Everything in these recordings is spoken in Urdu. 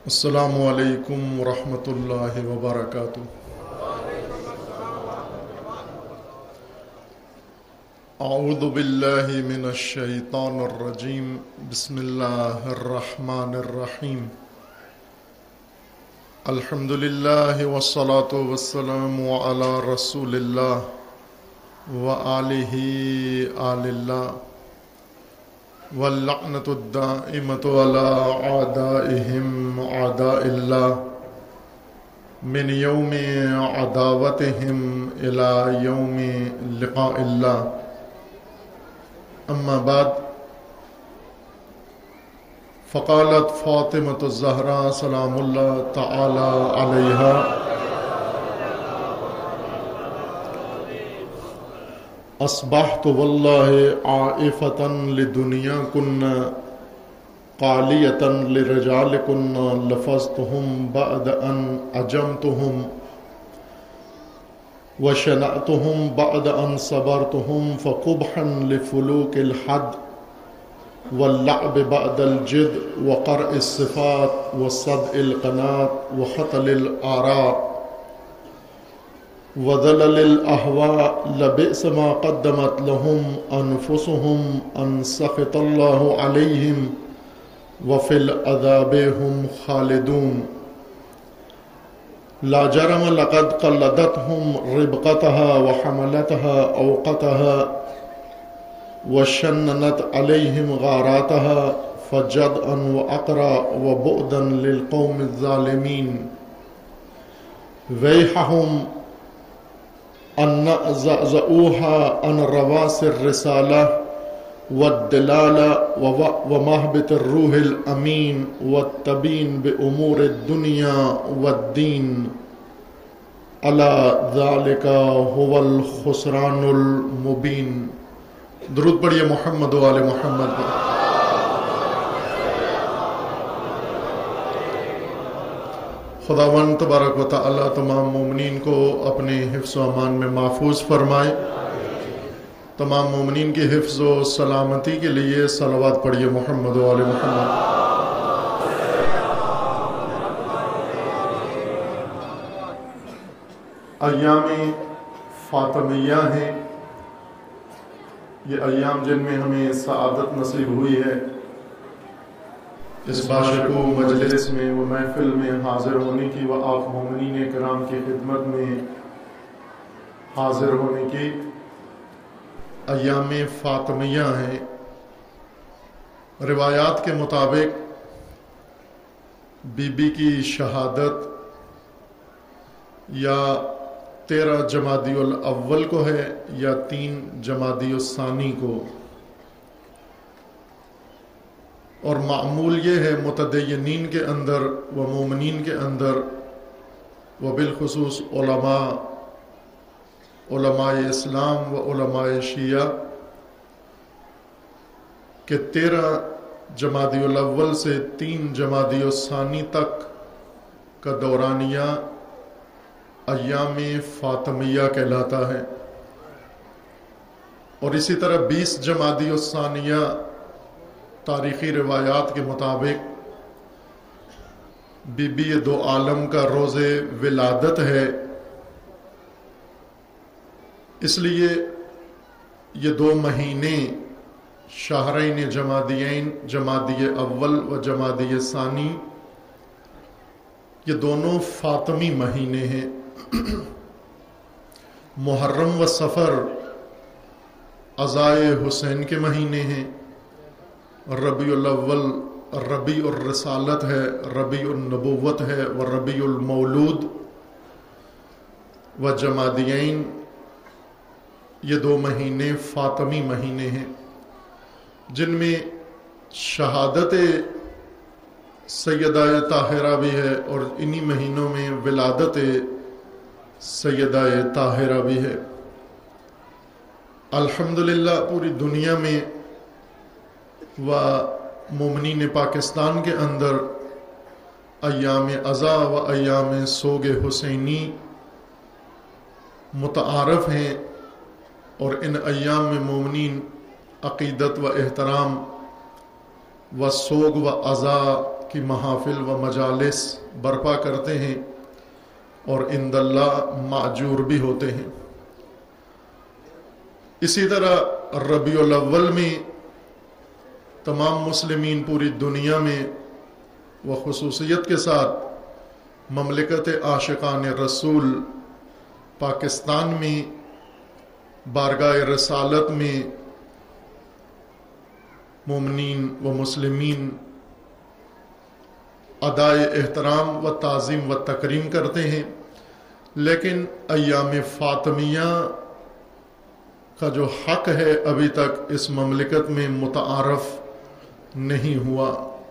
السلام علیکم ورحمۃ اللہ وبرکاتہ۔ اعوذ باللہ من الشیطان الرجیم، بسم اللہ الرحمن الرحیم۔ الحمد للہ والصلاة والسلام علی رسول اللہ وآلہ آل اللہ، واللعنۃ الدائمۃ علی اعدائہم اعداء اللہ، من یوم عداوتہم الی یوم لقاء اللہ۔ اما بعد، فقالت فاطمۃ الزہراء سلام اللہ تعالی علیہا: اصبحت واللہ عائفۃ لدنیاکن قالیۃ لرجالکن، لفظتہم بعد ان عجمتہم وشنعتہم بعد ان صبرتہم، فقبحا لفلوک الحد واللعب بعد الجد وقرء الصفات وصدع القناة وخطل الآراء وذلل الأهواء، لبئس ما قدمت لهم أنفسهم أن سخط الله عليهم وفي العذاب هم خالدون۔ لا جرم لقد قلدتهم ربقتها وحملتها أوقتها وشننت عليهم غاراتها، فجدعا وأقرا وبعدا للقوم الظالمين۔ ويحهم أن زعزعوها عن رواس الرسالة والدلالة ومهبط الروح الأمين والتبين بأمور الدنيا والدين، ألا ذلك هو الخسران المبين۔ درود پڑھیے محمد و آل محمد۔ خداوند تبارک و تعالی تمام مومنین کو اپنے حفظ و امان میں محفوظ فرمائے۔ تمام مومنین کی حفظ و سلامتی کے لیے صلوات پڑھیے محمد و آل محمد۔ ایام فاطمیہ ہیں، یہ ایام جن میں ہمیں سعادت نصیب ہوئی ہے، اس باشکوہ مجلس میں و محفل میں حاضر ہونے کی و آپ مومنین کرام کی خدمت میں حاضر ہونے کی۔ ایام فاطمیہ ہیں۔ روایات کے مطابق بی بی کی شہادت یا 13 جمادی الاول کو ہے یا 3 جمادی الثانی کو، اور معمول یہ ہے متدینین کے اندر و مومنین کے اندر و بالخصوص علماء اسلام و علماء شیعہ کہ 13 جمادی الاول سے 3 جمادی الثانی تک کا دورانیہ ایام فاطمیہ کہلاتا ہے، اور اسی طرح 20 جمادی الثانیہ تاریخی روایات کے مطابق بی بی دو عالم کا روز ولادت ہے۔ اس لیے یہ 2 مہینے شہرین جمادیین، جمادی اول و جمادی ثانی، یہ دونوں فاطمی مہینے ہیں۔ محرم و صفر عزائے حسین کے مہینے ہیں۔ ربیع الاول ربیع الرسالت ہے، ربیع النبوت ہے، و ربیع المولود و جمادیین، یہ 2 مہینے فاطمی مہینے ہیں جن میں شہادت سیدہ طاہرہ بھی ہے، اور انہی مہینوں میں ولادت سیدہ طاہرہ بھی ہے۔ الحمدللہ پوری دنیا میں و مومنین پاکستان کے اندر ایام عزا و ایام سوگ حسینی متعارف ہیں، اور ان ایام میں مومنین عقیدت و احترام و سوگ و عزا کی محافل و مجالس برپا کرتے ہیں اور عند اللہ ماجور بھی ہوتے ہیں۔ اسی طرح ربیع الاول میں تمام مسلمین پوری دنیا میں و خصوصیت کے ساتھ مملکت عاشقان رسول پاکستان میں بارگاہ رسالت میں مومنین و مسلمین ادائے احترام و تعظیم و تکریم کرتے ہیں، لیکن ایام فاطمیہ کا جو حق ہے ابھی تک اس مملکت میں متعارف نہیں ہوا۔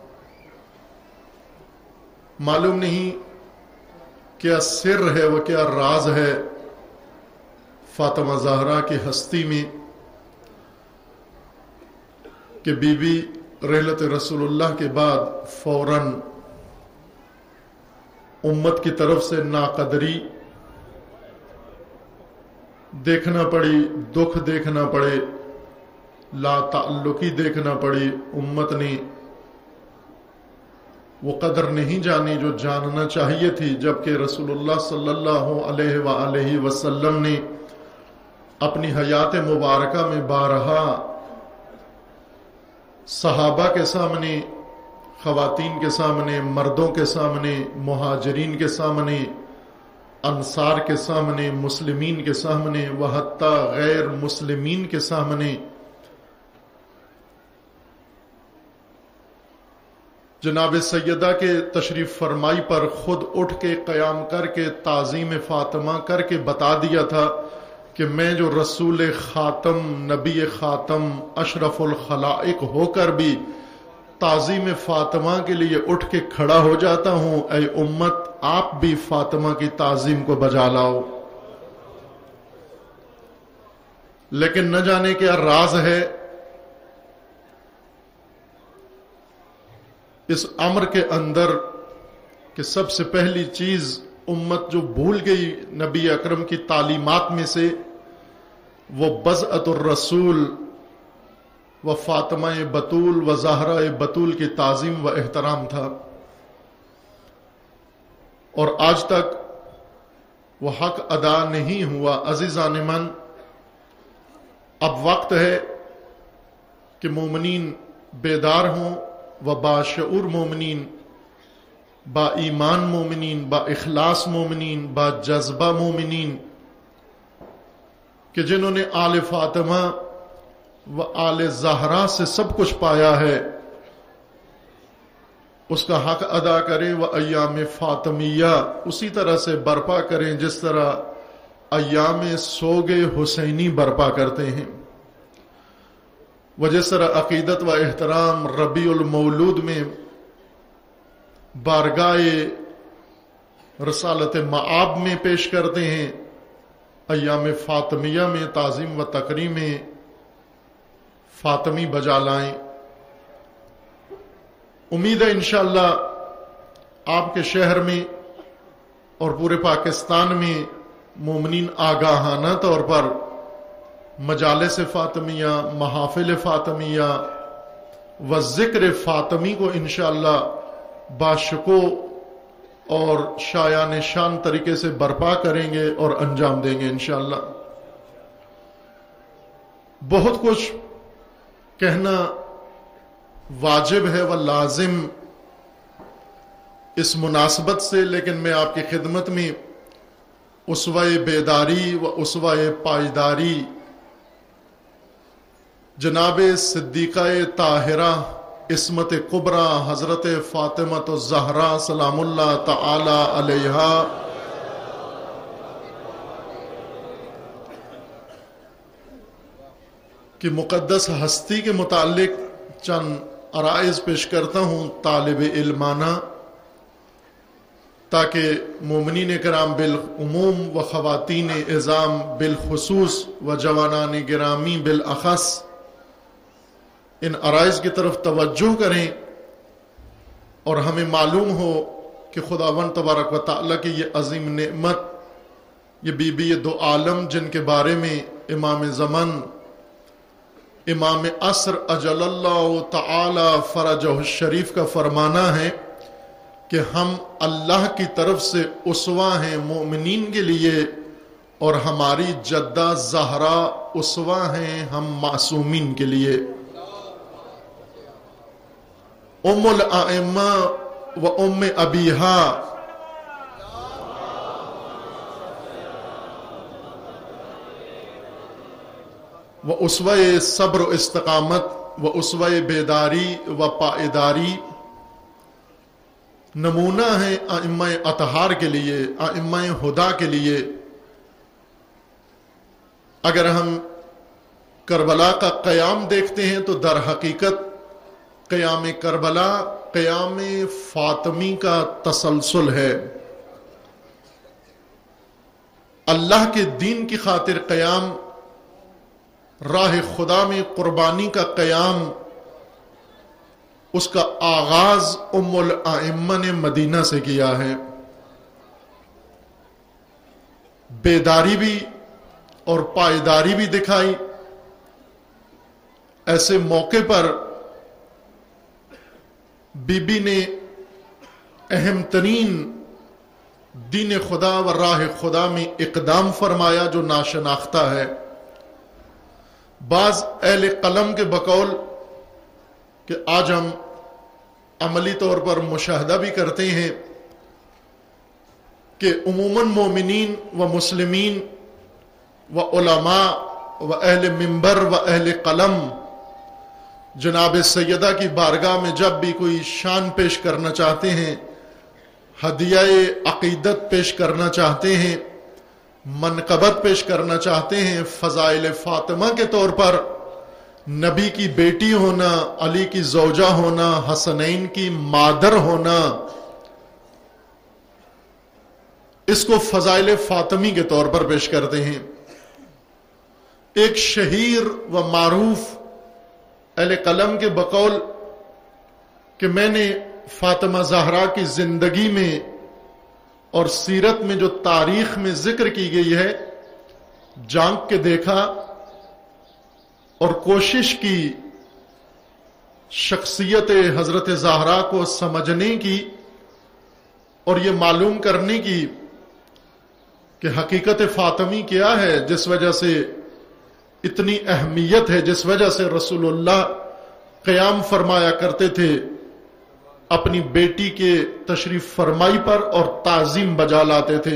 معلوم نہیں کیا سر ہے و کیا راز ہے فاطمہ زہرا کی ہستی میں کہ بی بی رحلت رسول اللہ کے بعد فوراً امت کی طرف سے ناقدری دیکھنا پڑی، دکھ دیکھنا پڑے، لا تعلقی دیکھنا پڑی۔ امت نے وہ قدر نہیں جانی جو جاننا چاہیے تھی، جبکہ رسول اللہ صلی اللہ علیہ وآلہ وسلم نے اپنی حیات مبارکہ میں بارہا صحابہ کے سامنے، خواتین کے سامنے، مردوں کے سامنے، مہاجرین کے سامنے، انصار کے سامنے، مسلمین کے سامنے و حتیٰ غیر مسلمین کے سامنے جناب سیدہ کے تشریف فرمائی پر خود اٹھ کے قیام کر کے تعظیم فاطمہ کر کے بتا دیا تھا کہ میں جو رسول خاتم، نبی خاتم، اشرف الخلائق ہو کر بھی تعظیم فاطمہ کے لیے اٹھ کے کھڑا ہو جاتا ہوں، اے امت آپ بھی فاطمہ کی تعظیم کو بجا لاؤ۔ لیکن نہ جانے کیا راز ہے اس امر کے اندر کہ سب سے پہلی چیز امت جو بھول گئی نبی اکرم کی تعلیمات میں سے وہ بضعۃ الرسول و فاطمہ بطول و زہرہ بطول کی تعظیم و احترام تھا، اور آج تک وہ حق ادا نہیں ہوا۔ عزیزان من، اب وقت ہے کہ مومنین بیدار ہوں و باشعور مومنین، با ایمان مومنین، با اخلاص مومنین، با جذبہ مومنین کہ جنہوں نے آل فاطمہ و آل زہرا سے سب کچھ پایا ہے اس کا حق ادا کریں و ایام فاطمیہ اسی طرح سے برپا کریں جس طرح ایام سوگ حسینی برپا کرتے ہیں، و جس طرح عقیدت و احترام ربیع المولود میں بارگاہ رسالت معاب میں پیش کرتے ہیں، ایام فاطمیہ میں تعظیم و تکریم فاطمی بجا لائیں۔ امید ہے انشاءاللہ آپ کے شہر میں اور پورے پاکستان میں مومنین آگاہانہ طور پر مجالس فاطمیہ، محافل فاطمیہ و ذکر فاطمی کو انشاءاللہ باشکو اور شایان شان طریقے سے برپا کریں گے اور انجام دیں گے انشاءاللہ۔ بہت کچھ کہنا واجب ہے و لازم اس مناسبت سے، لیکن میں آپ کی خدمت میں اسوہ بیداری و اسوہ پائیداری جناب صدیقہ طاہرہ عصمت کبریٰ حضرت فاطمہ الزہرا سلام اللہ تعالی علیہا کی مقدس ہستی کے متعلق چند عرائض پیش کرتا ہوں طالب علمانہ، تاکہ مومنین کرام بالعموم و خواتین عظام بالخصوص و جوانان گرامی بالاخص ان عرائض کی طرف توجہ کریں اور ہمیں معلوم ہو کہ خداوند تبارک و تعالیٰ کی یہ عظیم نعمت، یہ بی بی دو عالم جن کے بارے میں امام زمان امام عصر اجل اللہ تعالی فرجہ الشریف کا فرمانا ہے کہ ہم اللہ کی طرف سے اسوہ ہیں مومنین کے لیے، اور ہماری جدہ زہرا اسوہ ہیں ہم معصومین کے لیے۔ ام الائمہ و ام ابیہا، و اسوہ صبر و استقامت و اسوہ بیداری و پائیداری، نمونہ ہیں ائمہ اطہار کے لیے، ائمہ ہدا کے لیے۔ اگر ہم کربلا کا قیام دیکھتے ہیں تو در حقیقت قیام کربلا قیام فاطمی کا تسلسل ہے۔ اللہ کے دین کی خاطر قیام، راہ خدا میں قربانی کا قیام، اس کا آغاز ام الائمہ نے مدینہ سے کیا ہے۔ بیداری بھی اور پائیداری بھی دکھائی۔ ایسے موقع پر بی بی نے اہم ترین دین خدا و راہ خدا میں اقدام فرمایا جو ناشناختہ ہے۔ بعض اہل قلم کے بقول کہ آج ہم عملی طور پر مشاہدہ بھی کرتے ہیں کہ عموماً مومنین و مسلمین و علماء و اہل منبر و اہل قلم جناب سیدہ کی بارگاہ میں جب بھی کوئی شان پیش کرنا چاہتے ہیں، ہدیہ عقیدت پیش کرنا چاہتے ہیں، منقبت پیش کرنا چاہتے ہیں، فضائل فاطمہ کے طور پر نبی کی بیٹی ہونا، علی کی زوجہ ہونا، حسنین کی مادر ہونا، اس کو فضائل فاطمی کے طور پر پیش کرتے ہیں۔ ایک شہیر و معروف اہل قلم کے بقول کہ میں نے فاطمہ زہرا کی زندگی میں اور سیرت میں جو تاریخ میں ذکر کی گئی ہے جانک کے دیکھا اور کوشش کی شخصیت حضرت زہرا کو سمجھنے کی اور یہ معلوم کرنے کی کہ حقیقت فاطمی کیا ہے، جس وجہ سے اتنی اہمیت ہے، جس وجہ سے رسول اللہ قیام فرمایا کرتے تھے اپنی بیٹی کے تشریف فرمائی پر اور تعظیم بجا لاتے تھے،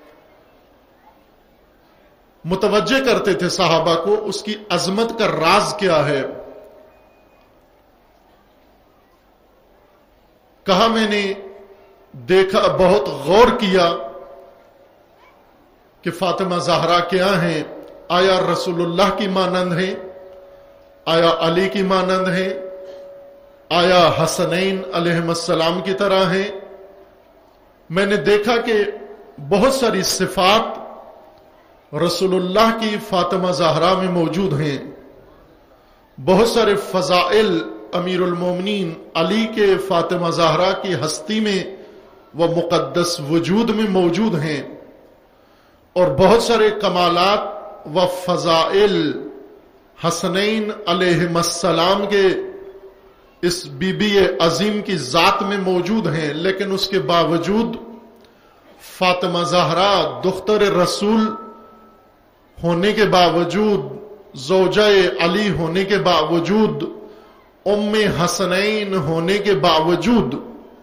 متوجہ کرتے تھے صحابہ کو اس کی عظمت کا راز کیا ہے۔ کہا میں نے دیکھا، بہت غور کیا کہ فاطمہ زہرا کیا ہیں، آیا رسول اللہ کی مانند ہیں، آیا علی کی مانند ہیں، آیا حسنین علیہم السلام کی طرح ہیں؟ میں نے دیکھا کہ بہت ساری صفات رسول اللہ کی فاطمہ زہرا میں موجود ہیں، بہت سارے فضائل امیر المومنین علی کے فاطمہ زہرا کی ہستی میں و مقدس وجود میں موجود ہیں، اور بہت سارے کمالات و فضائل حسنین علیہم السلام کے اس بی بی عظیم کی ذات میں موجود ہیں، لیکن اس کے باوجود فاطمہ زہرا دختر رسول ہونے کے باوجود، زوجہ علی ہونے کے باوجود، ام حسنین ہونے کے باوجود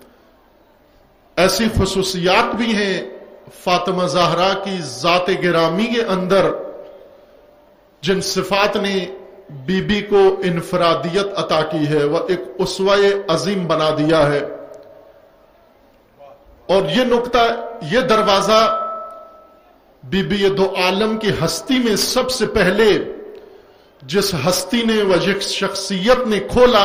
ایسی خصوصیات بھی ہیں فاطمہ زہرا کی ذات گرامی کے اندر جن صفات نے بی بی کو انفرادیت عطا کی ہے، وہ ایک اسوہ عظیم بنا دیا ہے۔ اور یہ نقطہ، یہ دروازہ بی بی دو عالم کی ہستی میں سب سے پہلے جس ہستی نے و جس شخصیت نے کھولا،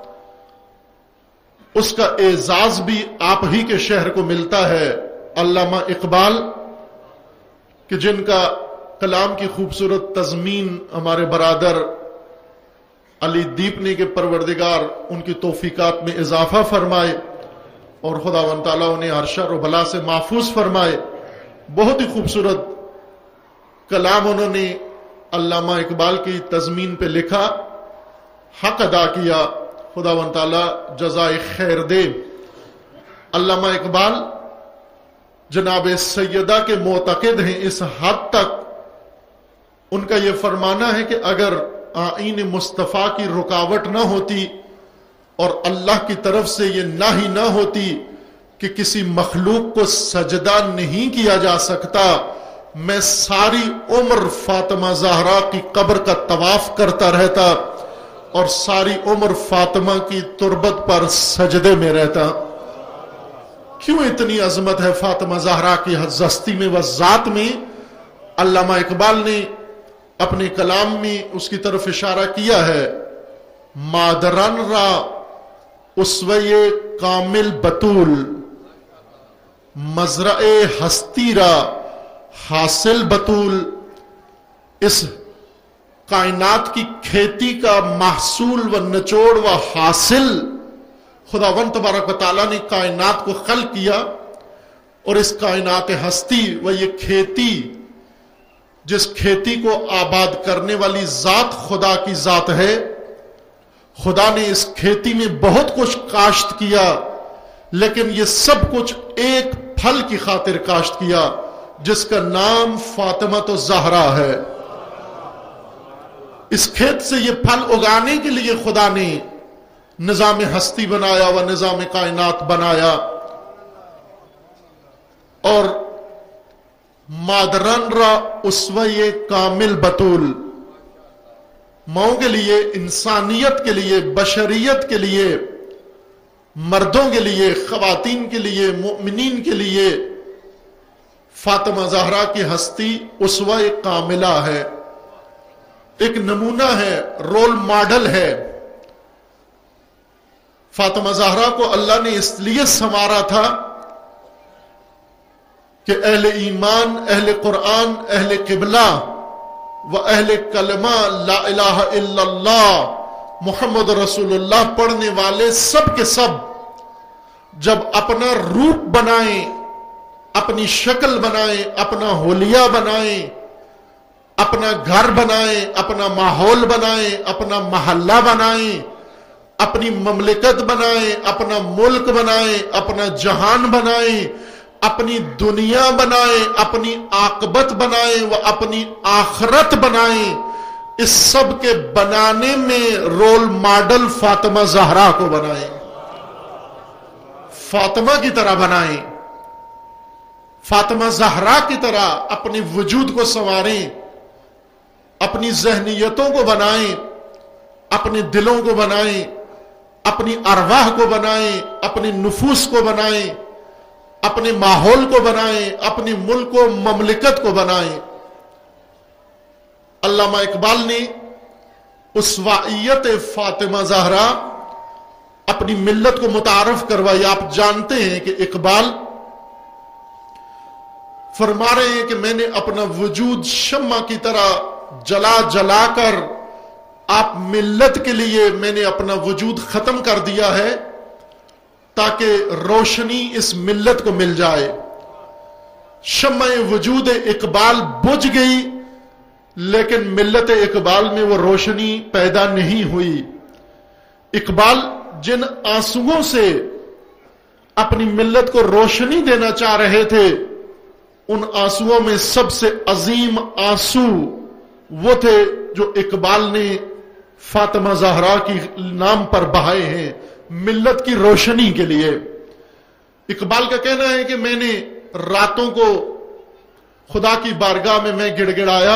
اس کا اعزاز بھی آپ ہی کے شہر کو ملتا ہے۔ علامہ اقبال کہ جن کا کلام کی خوبصورت تضمین ہمارے برادر علی دیپنی کے پروردگار ان کی توفیقات میں اضافہ فرمائے اور خداوند تعالیٰ انہیں ہر شر و بلا سے محفوظ فرمائے، بہت ہی خوبصورت کلام انہوں نے علامہ اقبال کی تضمین پہ لکھا، حق ادا کیا، خداوند تعالیٰ جزائے خیر دے۔ علامہ اقبال جناب سیدہ کے معتقد ہیں، اس حد تک ان کا یہ فرمانا ہے کہ اگر آئین مصطفیٰ کی رکاوٹ نہ ہوتی اور اللہ کی طرف سے یہ نہی نہ ہوتی کہ کسی مخلوق کو سجدہ نہیں کیا جا سکتا، میں ساری عمر فاطمہ زہرا کی قبر کا طواف کرتا رہتا اور ساری عمر فاطمہ کی تربت پر سجدے میں رہتا۔ کیوں اتنی عظمت ہے فاطمہ زہرا کی ہستی میں و ذات میں؟ علامہ اقبال نے اپنے کلام میں اس کی طرف اشارہ کیا ہے، مادران را اسوے کامل بطول، مزرع ہستی را حاصل بطول۔ اس کائنات کی کھیتی کا محصول و نچوڑ و حاصل خداوند تبارک و تعالیٰ نے کائنات کو خلق کیا، اور اس کائنات ہستی و یہ کھیتی، جس کھیتی کو آباد کرنے والی ذات خدا کی ذات ہے۔ خدا نے اس کھیتی میں بہت کچھ کاشت کیا، لیکن یہ سب کچھ ایک پھل کی خاطر کاشت کیا جس کا نام فاطمہ زہرا ہے۔ اس کھیت سے یہ پھل اگانے کے لیے خدا نے نظام ہستی بنایا و نظام کائنات بنایا، اور مادران را اسوے کامل بطول، ماؤں کے لیے، انسانیت کے لیے، بشریت کے لیے، مردوں کے لیے، خواتین کے لیے، مؤمنین کے لیے فاطمہ زہرا کی ہستی اسوہ کاملہ ہے، ایک نمونہ ہے، رول ماڈل ہے۔ فاطمہ زہرا کو اللہ نے اس لیے سنوارا تھا کہ اہل ایمان، اہل قرآن، اہل قبلہ و اہل کلمہ لا الہ الا اللہ محمد رسول اللہ پڑھنے والے سب کے سب جب اپنا روپ بنائیں، اپنی شکل بنائیں، اپنا حلیہ بنائیں، اپنا گھر بنائیں، اپنا ماحول بنائیں، اپنا محلہ بنائیں، اپنی مملکت بنائیں، اپنا ملک بنائیں، اپنا جہان بنائیں، اپنی دنیا بنائیں، اپنی عاقبت بنائیں و اپنی آخرت بنائیں، اس سب کے بنانے میں رول ماڈل فاطمہ زہرا کو بنائیں، فاطمہ کی طرح بنائیں، فاطمہ زہرا کی طرح اپنے وجود کو سنواریں، اپنی ذہنیتوں کو بنائیں، اپنے دلوں کو بنائیں، اپنی ارواح کو بنائیں، اپنے نفوس کو بنائیں، اپنے ماحول کو بنائیں، اپنی ملک و مملکت کو بنائیں۔ علامہ اقبال نے اسوائیت فاطمہ زہرا اپنی ملت کو متعارف کروائی۔ آپ جانتے ہیں کہ اقبال فرما رہے ہیں کہ میں نے اپنا وجود شمع کی طرح جلا جلا کر آپ ملت کے لیے میں نے اپنا وجود ختم کر دیا ہے تاکہ روشنی اس ملت کو مل جائے۔ شمع وجود اقبال بجھ گئی، لیکن ملت اقبال میں وہ روشنی پیدا نہیں ہوئی۔ اقبال جن آنسوؤں سے اپنی ملت کو روشنی دینا چاہ رہے تھے، ان آنسوؤں میں سب سے عظیم آنسو وہ تھے جو اقبال نے فاطمہ زہرا کی نام پر بہائے ہیں، ملت کی روشنی کے لیے۔ اقبال کا کہنا ہے کہ میں نے راتوں کو خدا کی بارگاہ میں گڑ گڑایا،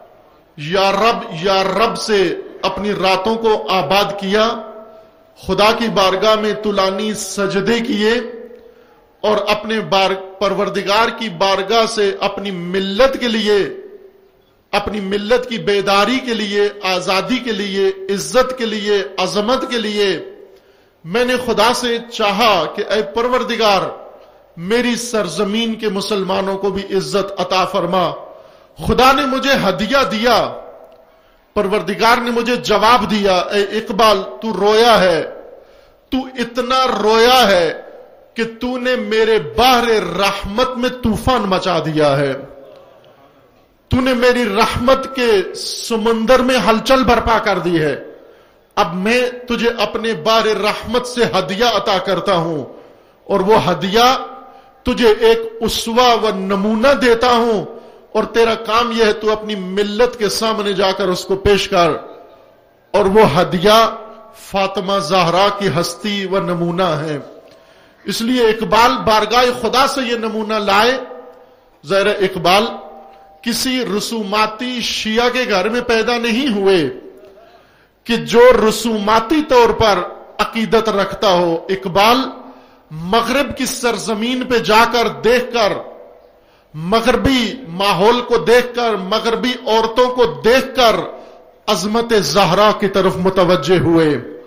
یا رب سے اپنی راتوں کو آباد کیا، خدا کی بارگاہ میں طولانی سجدے کیے، اور اپنے پروردگار کی بارگاہ سے اپنی ملت کے لیے، اپنی ملت کی بیداری کے لیے، آزادی کے لیے، عزت کے لیے، عظمت کے لیے میں نے خدا سے چاہا کہ اے پروردگار میری سرزمین کے مسلمانوں کو بھی عزت عطا فرما۔ خدا نے مجھے ہدیہ دیا، پروردگار نے مجھے جواب دیا، اے اقبال تو رویا ہے، تو اتنا رویا ہے کہ تو نے میرے بحر رحمت میں طوفان مچا دیا ہے، تو نے میری رحمت کے سمندر میں ہلچل برپا کر دی ہے۔ اب میں تجھے اپنے بحر رحمت سے ہدیہ عطا کرتا ہوں، اور وہ ہدیہ تجھے ایک اسوہ و نمونہ دیتا ہوں، اور تیرا کام یہ ہے تو اپنی ملت کے سامنے جا کر اس کو پیش کر، اور وہ ہدیہ فاطمہ زہرا کی ہستی و نمونہ ہے۔ اس لیے اقبال بارگاہ خدا سے یہ نمونہ لائے۔ ظاہر اقبال کسی رسوماتی شیعہ کے گھر میں پیدا نہیں ہوئے کہ جو رسوماتی طور پر عقیدت رکھتا ہو۔ اقبال مغرب کی سرزمین پہ جا کر دیکھ کر، مغربی ماحول کو دیکھ کر، مغربی عورتوں کو دیکھ کر عظمت زہرا کی طرف متوجہ ہوئے۔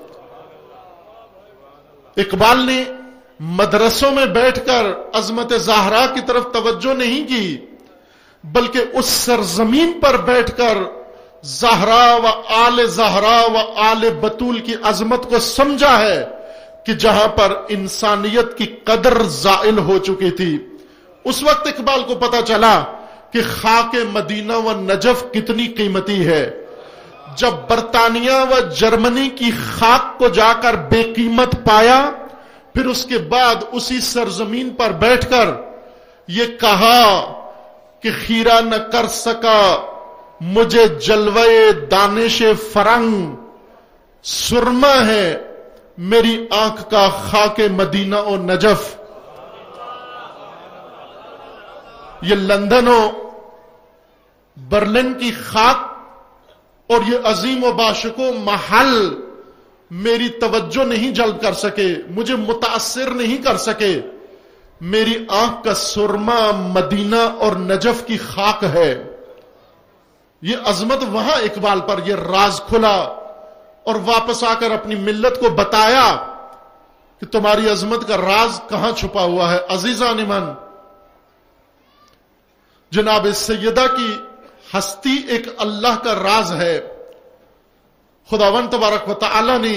اقبال نے مدرسوں میں بیٹھ کر عظمت زہرا کی طرف توجہ نہیں کی، بلکہ اس سرزمین پر بیٹھ کر زہرا و آل زہرا و آل بطول کی عظمت کو سمجھا ہے کہ جہاں پر انسانیت کی قدر زائل ہو چکی تھی۔ اس وقت اقبال کو پتا چلا کہ خاک مدینہ و نجف کتنی قیمتی ہے۔ جب برطانیہ و جرمنی کی خاک کو جا کر بے قیمت پایا، پھر اس کے بعد اسی سرزمین پر بیٹھ کر یہ کہا کہ خیرہ نہ کر سکا مجھے جلوے دانش فرنگ، سرما ہے میری آنکھ کا خاک مدینہ و نجف۔ یہ لندن و برلن کی خاک اور یہ عظیم و باشکوہ محل میری توجہ نہیں جلب کر سکے، مجھے متاثر نہیں کر سکے۔ میری آنکھ کا سرما مدینہ اور نجف کی خاک ہے۔ یہ عظمت وہاں اقبال پر یہ راز کھلا، اور واپس آ کر اپنی ملت کو بتایا کہ تمہاری عظمت کا راز کہاں چھپا ہوا ہے۔ عزیزان من، جناب سیدہ کی ہستی ایک اللہ کا راز ہے۔ خداوند تبارک و تعالی نے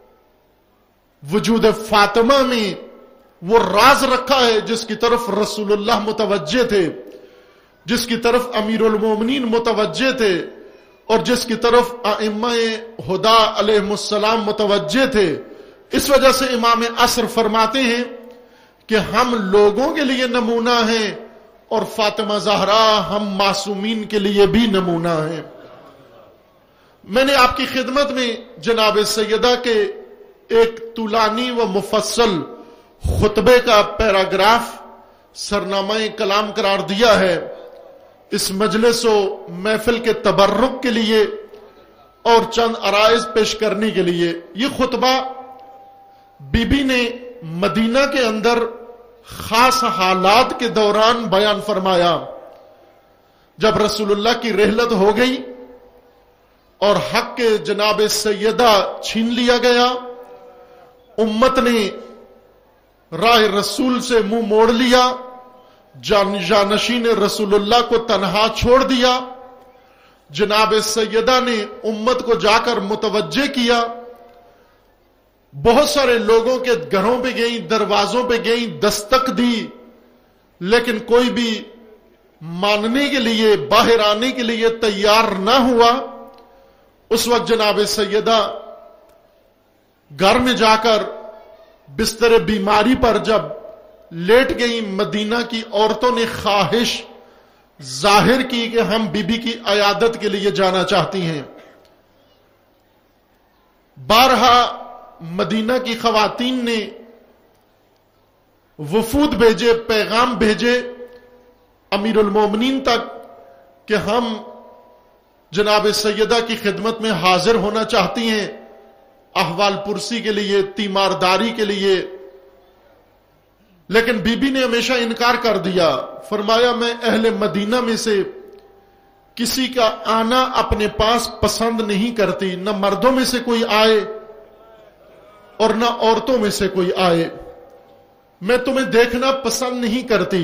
وجود فاطمہ میں وہ راز رکھا ہے جس کی طرف رسول اللہ متوجہ تھے، جس کی طرف امیر المومنین متوجہ تھے، اور جس کی طرف ائمہ ہدا علیہ السلام متوجہ تھے۔ اس وجہ سے امام عصر فرماتے ہیں کہ ہم لوگوں کے لیے نمونہ ہیں، اور فاطمہ زہرا ہم معصومین کے لیے بھی نمونہ ہیں۔ میں نے آپ کی خدمت میں جناب سیدہ کے ایک طولانی و مفصل خطبے کا پیراگراف سرنامہ کلام قرار دیا ہے، اس مجلس و محفل کے تبرک کے لیے اور چند عرائض پیش کرنے کے لیے۔ یہ خطبہ بی بی نے مدینہ کے اندر خاص حالات کے دوران بیان فرمایا۔ جب رسول اللہ کی رحلت ہو گئی اور حق کے جناب سیدہ چھین لیا گیا، امت نے راہ رسول سے منہ موڑ لیا، جانشین رسول اللہ کو تنہا چھوڑ دیا، جناب سیدہ نے امت کو جا کر متوجہ کیا۔ بہت سارے لوگوں کے گھروں پہ گئیں، دروازوں پہ گئیں، دستک دی، لیکن کوئی بھی ماننے کے لیے، باہر آنے کے لیے تیار نہ ہوا۔ اس وقت جناب سیدہ گھر میں جا کر بستر بیماری پر جب لیٹ گئیں، مدینہ کی عورتوں نے خواہش ظاہر کی کہ ہم بی بی کی عیادت کے لیے جانا چاہتی ہیں۔ بارہا مدینہ کی خواتین نے وفود بھیجے، پیغام بھیجے امیر المومنین تک کہ ہم جناب سیدہ کی خدمت میں حاضر ہونا چاہتی ہیں، احوال پرسی کے لیے، تیمارداری کے لیے۔ لیکن بی بی نے ہمیشہ انکار کر دیا، فرمایا میں اہل مدینہ میں سے کسی کا آنا اپنے پاس پسند نہیں کرتی، نہ مردوں میں سے کوئی آئے اور نہ عورتوں میں سے کوئی آئے، میں تمہیں دیکھنا پسند نہیں کرتی۔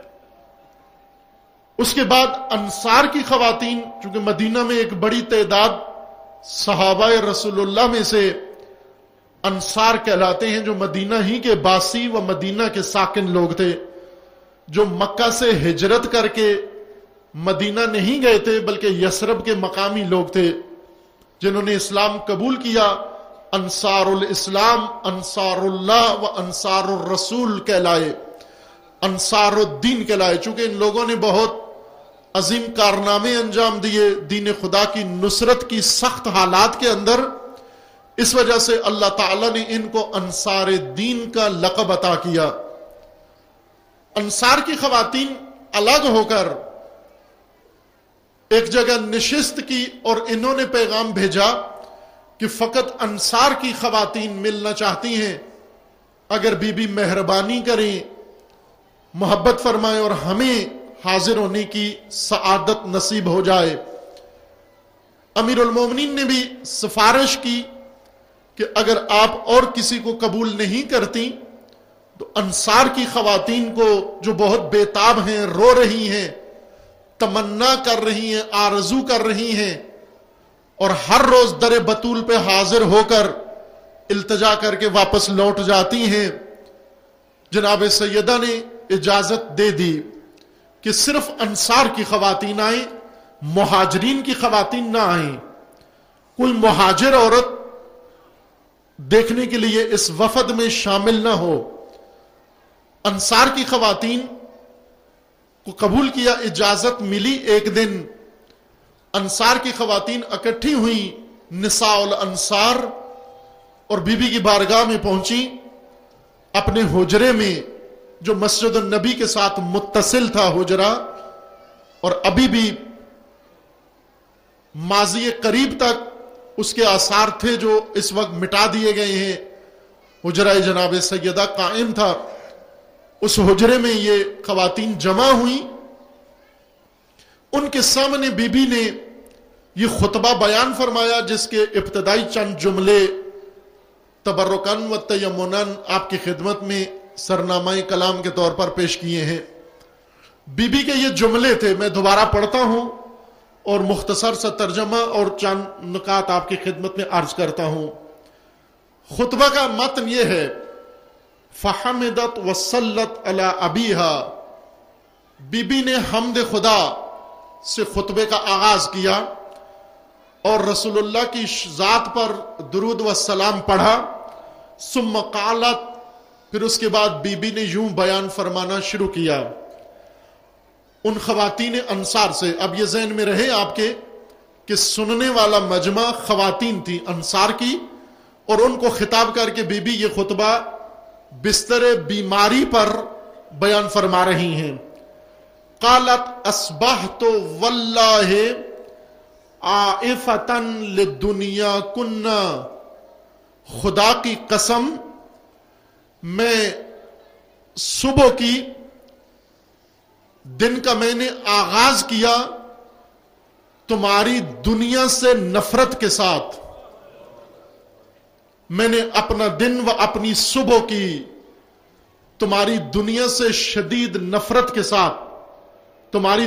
اس کے بعد انصار کی خواتین، چونکہ مدینہ میں ایک بڑی تعداد صحابہ رسول اللہ میں سے انصار کہلاتے ہیں، جو مدینہ ہی کے باسی و مدینہ کے ساکن لوگ تھے، جو مکہ سے ہجرت کر کے مدینہ نہیں گئے تھے بلکہ یثرب کے مقامی لوگ تھے، جنہوں نے اسلام قبول کیا انصار الاسلام، انصار اللہ و انصار الرسول کہلائے، انصار الدین کہلائے. چونکہ ان لوگوں نے بہت عظیم کارنامے انجام دیے دین خدا کی نصرت کی سخت حالات کے اندر، اس وجہ سے اللہ تعالیٰ نے ان کو انصار دین کا لقب عطا کیا. انصار کی خواتین الگ ہو کر ایک جگہ نشست کی اور انہوں نے پیغام بھیجا کہ فقط انصار کی خواتین ملنا چاہتی ہیں، اگر بی بی مہربانی کریں، محبت فرمائیں اور ہمیں حاضر ہونے کی سعادت نصیب ہو جائے. امیر المومنین نے بھی سفارش کی کہ اگر آپ اور کسی کو قبول نہیں کرتی تو انصار کی خواتین کو جو بہت بےتاب ہیں، رو رہی ہیں، تمنا کر رہی ہیں، آرزو کر رہی ہیں اور ہر روز در بطول پہ حاضر ہو کر التجا کر کے واپس لوٹ جاتی ہیں، جناب سیدہ نے اجازت دے دی کہ صرف انصار کی خواتین آئیں، مہاجرین کی خواتین نہ آئیں. کوئی مہاجر عورت دیکھنے کے لیے اس وفد میں شامل نہ ہو. انصار کی خواتین کو قبول کیا، اجازت ملی. ایک دن انصار کی خواتین اکٹھی ہوئی، نساء الانصار، اور بی بی کی بارگاہ میں پہنچی. اپنے حجرے میں جو مسجد النبی کے ساتھ متصل تھا حجرہ، اور ابھی بھی ماضی قریب تک اس کے آثار تھے جو اس وقت مٹا دیے گئے ہیں، حجرہ جناب سیدہ قائم تھا. اس حجرے میں یہ خواتین جمع ہوئیں. ان کے سامنے بی بی نے یہ خطبہ بیان فرمایا جس کے ابتدائی چند جملے تبرکن و تیمنن آپ کی خدمت میں سرنامہ کلام کے طور پر پیش کیے ہیں. بی بی کے یہ جملے تھے، میں دوبارہ پڑھتا ہوں اور مختصر سا ترجمہ اور چند نکات آپ کی خدمت میں عرض کرتا ہوں. خطبہ کا متن یہ ہے: فحمدت وصلت علی ابیہا. بی بی نے حمد خدا سے خطبے کا آغاز کیا اور رسول اللہ کی ذات پر درود و سلام پڑھا. ثم قالت، پھر اس کے بعد بی بی نے یوں بیان فرمانا شروع کیا ان خواتین انصار سے. اب یہ ذہن میں رہے آپ کے کہ سننے والا مجمع خواتین تھی انصار کی، اور ان کو خطاب کر کے بی بی یہ خطبہ بستر بیماری پر بیان فرما رہی ہیں. قالت اصبحت واللہ عائفۃ للدنیا کننا. خدا کی قسم میں صبح کی دن کا میں نے آغاز کیا تمہاری دنیا سے نفرت کے ساتھ. میں نے اپنا دن و اپنی صبح کی تمہاری دنیا سے شدید نفرت کے ساتھ. تمہاری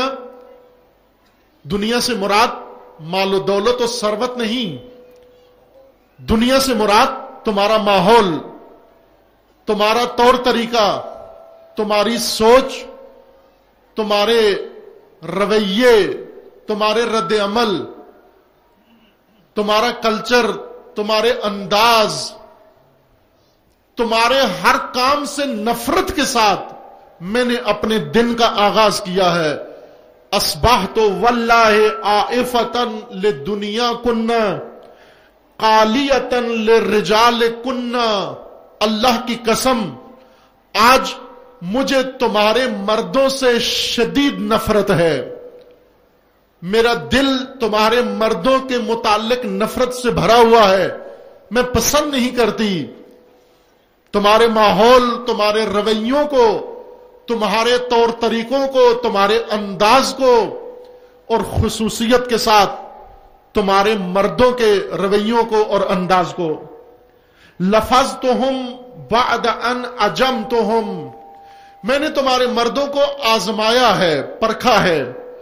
دنیا سے مراد مال و دولت و ثروت نہیں. دنیا سے مراد تمہارا ماحول، تمہارا طور طریقہ، تمہاری سوچ، تمہارے رویے، تمہارے رد عمل، تمہارا کلچر، تمہارے انداز، تمہارے ہر کام سے نفرت کے ساتھ میں نے اپنے دن کا آغاز کیا ہے. اصبحت واللہ عائفۃ للدنیا کننا قالیۃ للرجال کننا. اللہ کی قسم آج مجھے تمہارے مردوں سے شدید نفرت ہے. میرا دل تمہارے مردوں کے متعلق نفرت سے بھرا ہوا ہے. میں پسند نہیں کرتی تمہارے ماحول، تمہارے رویوں کو، تمہارے طور طریقوں کو، تمہارے انداز کو، اور خصوصیت کے ساتھ تمہارے مردوں کے رویوں کو اور انداز کو. لفظتہم بعد ان عجمتہم. میں نے تمہارے مردوں کو آزمایا ہے، پرکھا ہے.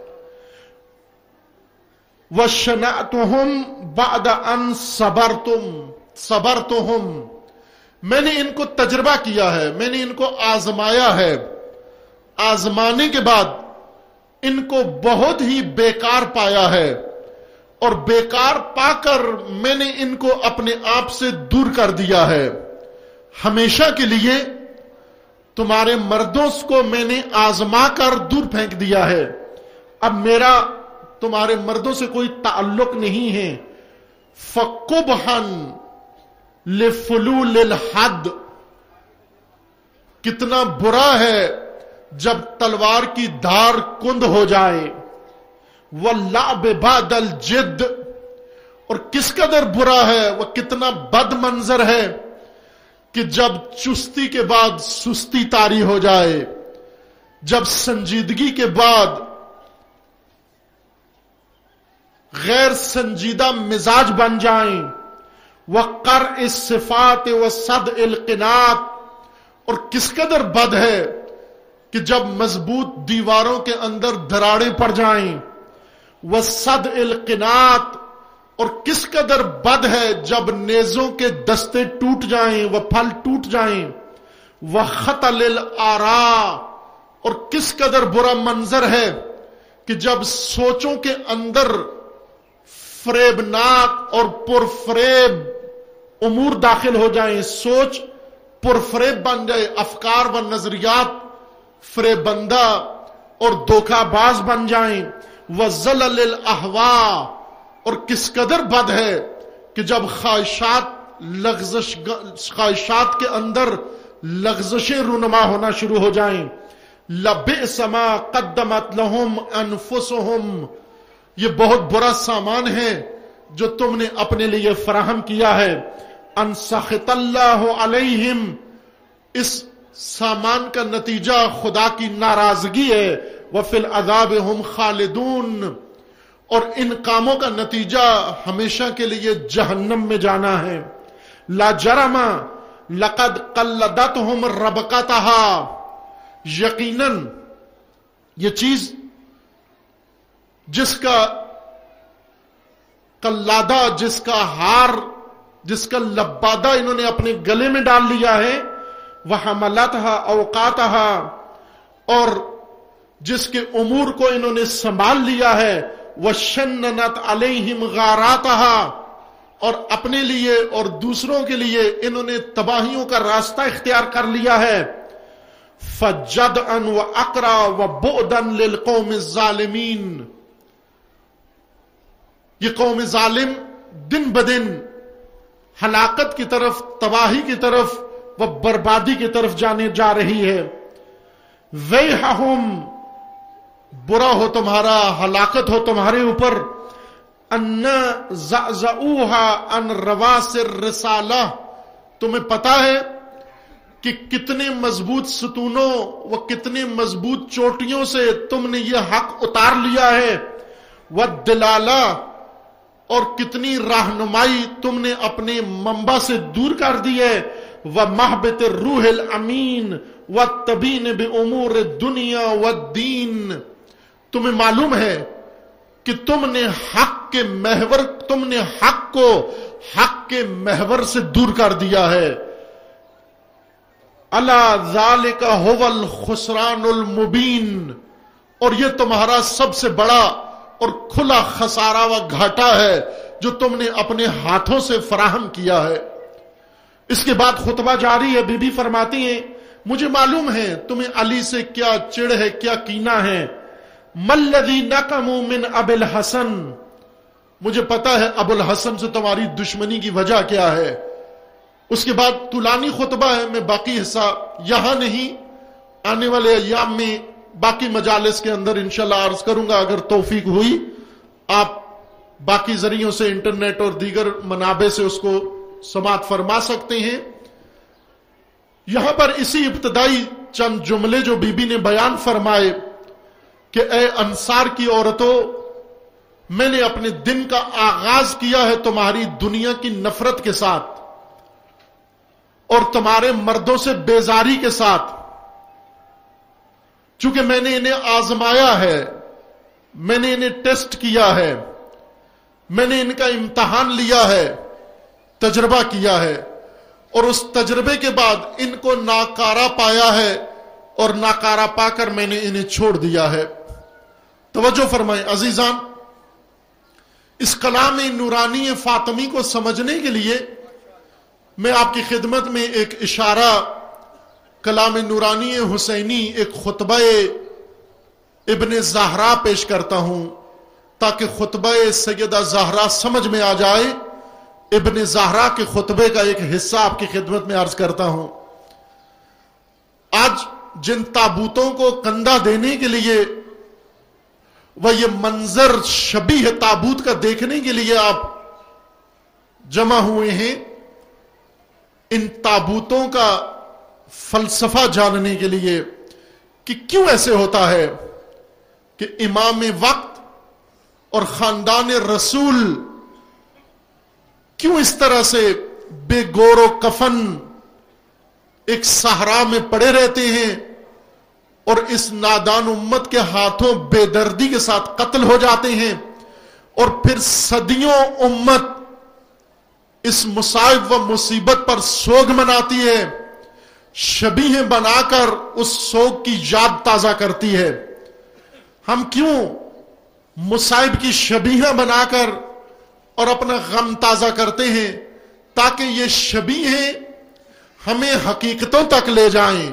وشنعتہم بعد ان صبرتہم. میں نے ان کو تجربہ کیا ہے، میں نے ان کو آزمایا ہے. آزمانے کے بعد ان کو بہت ہی بیکار پایا ہے اور بیکار پا کر میں نے ان کو اپنے آپ سے دور کر دیا ہے. ہمیشہ کے لیے تمہارے مردوں کو میں نے آزما کر دور پھینک دیا ہے. اب میرا تمہارے مردوں سے کوئی تعلق نہیں ہے. فَقُبْحًا لِفُلُولِ الْحَدِّ، کتنا برا ہے جب تلوار کی دھار کند ہو جائے. وَاللَّعْبِ بَعْدَ الْجِدِّ، اور کس قدر برا ہے، وہ کتنا بد منظر ہے کہ جب چستی کے بعد سستی طاری ہو جائے، جب سنجیدگی کے بعد غیر سنجیدہ مزاج بن جائیں. وَقَرْءِ الصِّفَاتِ وَصَدْءِ الْقِنَاطِ، اور کس قدر بد ہے کہ جب مضبوط دیواروں کے اندر دراڑیں پڑ جائیں. وَصَدْءِ الْقِنَاطِ، اور کس قدر بد ہے جب نیزوں کے دستے ٹوٹ جائیں، وہ پھل ٹوٹ جائیں. وَخَطَلِ الْآرَاءِ، اور کس قدر برا منظر ہے کہ جب سوچوں کے اندر فریبناک اور پرفریب امور داخل ہو جائیں، سوچ پرفریب بن جائے، افکار و نظریات فریبندہ اور دھوکہ باز بن جائیں. وَزَلَلِ الْأَحْوَا، اور کس قدر بد ہے کہ جب خواہشات کے اندر لغزشیں رونما ہونا شروع ہو جائیں. لَبِئْسَ مَا قَدَّمَتْ لَهُمْ أَنفُسُهُمْ، یہ بہت برا سامان ہے جو تم نے اپنے لیے فراہم کیا ہے. ان سخط اللہ علیہم، اس سامان کا نتیجہ خدا کی ناراضگی ہے. وفی العذاب ہم خالدون، اور ان کاموں کا نتیجہ ہمیشہ کے لیے جہنم میں جانا ہے. لا جرم لقد قلدتہم ربقتہا، یقیناً یہ چیز جس کا قلادہ، جس کا ہار، جس کا لبادہ انہوں نے اپنے گلے میں ڈال لیا ہے. وحملتہا اوقاتہا، اور جس کے امور کو انہوں نے سنبھال لیا ہے. وشننت علیہم غاراتہا، اور اپنے لیے اور دوسروں کے لیے انہوں نے تباہیوں کا راستہ اختیار کر لیا ہے. فجدعا واقرا وبعدا للقوم الظالمین، یہ قوم ظالم دن بدن ہلاکت کی طرف، تباہی کی طرف و بربادی کی طرف جا رہی ہے. ویحہم، برا ہو تمہارا، ہلاکت ہو تمہارے اوپر. ان زعزعوہا ان رواس الرسالہ، تمہیں پتا ہے کہ کتنے مضبوط ستونوں و کتنے مضبوط چوٹیوں سے تم نے یہ حق اتار لیا ہے. والدلالہ، اور کتنی رہنمائی تم نے اپنے منبع سے دور کر دی ہے. ومحبت الروح الامین والتبین بامور الدنیا والدین، تمہیں معلوم ہے کہ تم نے حق کے محور، تم نے حق کو حق کے محور سے دور کر دیا ہے. الا ذالک ھو الخسران المبین، اور یہ تمہارا سب سے بڑا اور کھلا خسارہ و گھاٹا ہے جو تم نے اپنے ہاتھوں سے فراہم کیا ہے. اس کے بعد خطبہ جاری ہے. بی بی فرماتی ہیں مجھے معلوم ہے تمہیں علی سے کیا چڑ ہے، کیا کینہ ہے. مَلَّذِي نَقَمُوا مِنْ أَبِي الْحَسَنِ، مجھے پتا ہے ابو الحسن سے تمہاری دشمنی کی وجہ کیا ہے. اس کے بعد طولانی خطبہ ہے، میں باقی حصہ یہاں نہیں، آنے والے ایام میں باقی مجالس کے اندر انشاءاللہ عرض کروں گا. اگر توفیق ہوئی آپ باقی ذریعوں سے، انٹرنیٹ اور دیگر منابع سے اس کو سماعت فرما سکتے ہیں. یہاں پر اسی ابتدائی چند جملے جو بی بی نے بیان فرمائے کہ اے انصار کی عورتوں، میں نے اپنے دن کا آغاز کیا ہے تمہاری دنیا کی نفرت کے ساتھ اور تمہارے مردوں سے بیزاری کے ساتھ، چونکہ میں نے انہیں آزمایا ہے، میں نے انہیں ٹیسٹ کیا ہے، میں نے ان کا امتحان لیا ہے، تجربہ کیا ہے، اور اس تجربے کے بعد ان کو ناکارہ پایا ہے اور ناکارہ پا کر میں نے انہیں چھوڑ دیا ہے. توجہ فرمائیں عزیزان، اس کلام نورانی فاطمی کو سمجھنے کے لیے میں آپ کی خدمت میں ایک اشارہ کلام نورانی حسینی ایک خطبہ ابن زہرا پیش کرتا ہوں تاکہ خطبہ سیدہ زہرا سمجھ میں آ جائے. ابن زہرا کے خطبے کا ایک حصہ آپ کی خدمت میں عرض کرتا ہوں. آج جن تابوتوں کو کندھا دینے کے لیے وہ یہ منظر شبیہ تابوت کا دیکھنے کے لیے آپ جمع ہوئے ہیں، ان تابوتوں کا فلسفہ جاننے کے لیے کہ کیوں ایسے ہوتا ہے کہ امام وقت اور خاندان رسول کیوں اس طرح سے بے گور و کفن ایک صحرا میں پڑے رہتے ہیں اور اس نادان امت کے ہاتھوں بے دردی کے ساتھ قتل ہو جاتے ہیں، اور پھر صدیوں امت اس مصائب و مصیبت پر سوگ مناتی ہے، شبیہیں بنا کر اس سوگ کی یاد تازہ کرتی ہے. ہم کیوں مصائب کی شبیہیں بنا کر اور اپنا غم تازہ کرتے ہیں تاکہ یہ شبیہیں ہمیں حقیقتوں تک لے جائیں.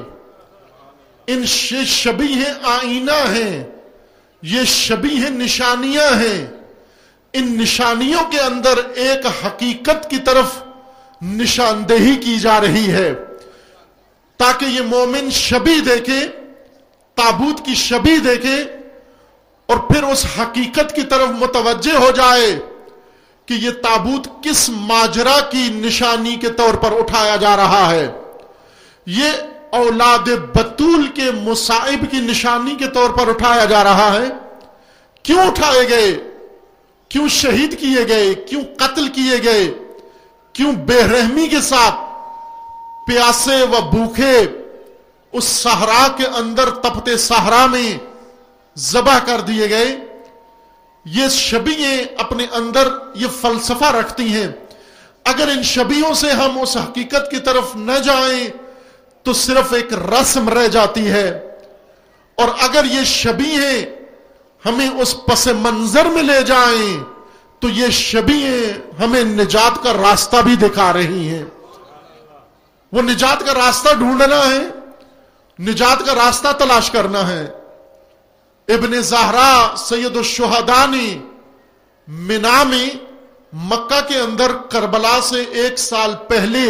ان شبیہیں آئینہ ہیں، یہ شبیہیں نشانیاں ہیں. ان نشانیوں کے اندر ایک حقیقت کی طرف نشاندہی کی جا رہی ہے تاکہ یہ مومن شبیہ دیکھے، تابوت کی شبیہ دیکھے اور پھر اس حقیقت کی طرف متوجہ ہو جائے کہ یہ تابوت کس ماجرا کی نشانی کے طور پر اٹھایا جا رہا ہے. یہ اولاد بطول کے مصائب کی نشانی کے طور پر اٹھایا جا رہا ہے. کیوں اٹھائے گئے؟ کیوں شہید کیے گئے؟ کیوں قتل کیے گئے؟ کیوں بے رحمی کے ساتھ پیاسے و بھوکے اس صحرا کے اندر تپتے صحرا میں ذبح کر دیے گئے؟ یہ شبیہیں اپنے اندر یہ فلسفہ رکھتی ہیں. اگر ان شبیہوں سے ہم اس حقیقت کی طرف نہ جائیں تو صرف ایک رسم رہ جاتی ہے، اور اگر یہ شبیہیں ہمیں اس پس منظر میں لے جائیں تو یہ شبیہیں ہمیں نجات کا راستہ بھی دکھا رہی ہیں. وہ نجات کا راستہ ڈھونڈنا ہے، نجات کا راستہ تلاش کرنا ہے. ابن زہرا سید الشہداء نے منا میں مکہ کے اندر کربلا سے 1 سال پہلے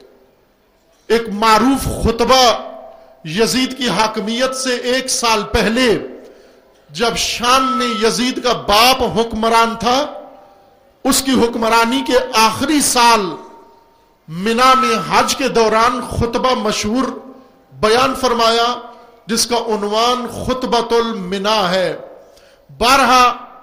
ایک معروف خطبہ یزید کی حاکمیت سے 1 سال پہلے جب شام میں یزید کا باپ حکمران تھا، اس کی حکمرانی کے آخری سال منا میں حج کے دوران خطبہ مشہور بیان فرمایا جس کا عنوان خطبۃ المنا ہے. بارہا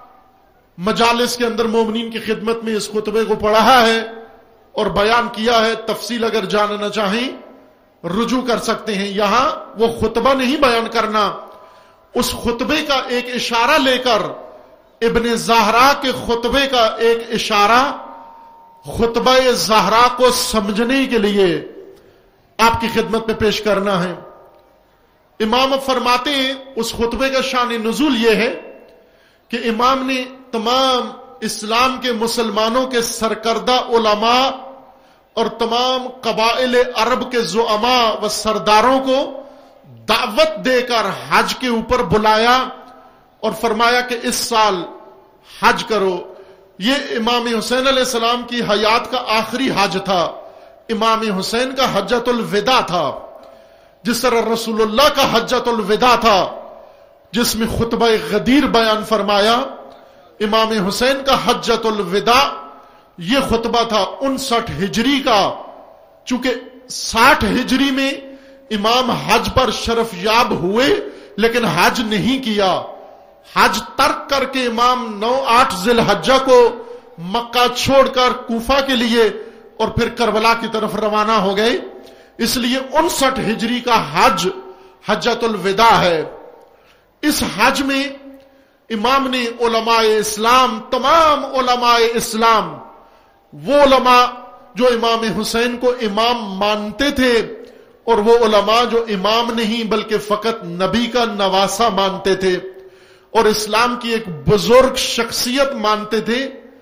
مجالس کے اندر مومنین کی خدمت میں اس خطبے کو پڑھا ہے اور بیان کیا ہے. تفصیل اگر جاننا چاہیں رجوع کر سکتے ہیں. یہاں وہ خطبہ نہیں بیان کرنا، اس خطبے کا ایک اشارہ لے کر ابن زہرا کے خطبے کا ایک اشارہ خطبہ زہرا کو سمجھنے کے لیے آپ کی خدمت میں پیش کرنا ہے. امام فرماتے ہیں اس خطبے کا شان نزول یہ ہے کہ امام نے تمام اسلام کے مسلمانوں کے سرکردہ علماء اور تمام قبائل عرب کے زعماء و سرداروں کو دعوت دے کر حج کے اوپر بلایا اور فرمایا کہ اس سال حج کرو. یہ امام حسین علیہ السلام کی حیات کا آخری حج تھا. امام حسین کا حجۃ الوداع تھا، جس طرح رسول اللہ کا حجۃ الوداع تھا جس میں خطبہ غدیر بیان فرمایا. امام حسین کا حجۃ الوداع یہ خطبہ تھا 59 ہجری کا. چونکہ 60 ہجری میں امام حج پر شرف یاب ہوئے لیکن حج نہیں کیا. حج ترک کر کے امام 9-8 ذی الحجہ کو مکہ چھوڑ کر کوفہ کے لیے اور پھر کربلا کی طرف روانہ ہو گئے. اس لیے 59 ہجری کا حج حجۃ الوداع ہے. اس حج میں امام نے علماء اسلام، تمام علماء اسلام، وہ علماء جو امام حسین کو امام مانتے تھے اور وہ علماء جو امام نہیں بلکہ فقط نبی کا نواسہ مانتے تھے اور اسلام کی ایک بزرگ شخصیت مانتے تھے،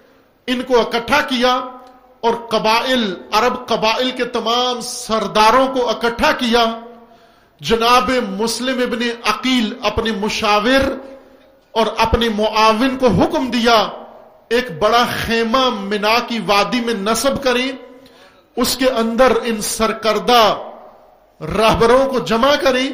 ان کو اکٹھا کیا اور قبائل، عرب قبائل کے تمام سرداروں کو اکٹھا کیا. جناب مسلم ابن عقیل اپنے مشاور اور اپنے معاون کو حکم دیا ایک بڑا خیمہ منا کی وادی میں نصب کریں، اس کے اندر ان سرکردہ رہبروں کو جمع کریں.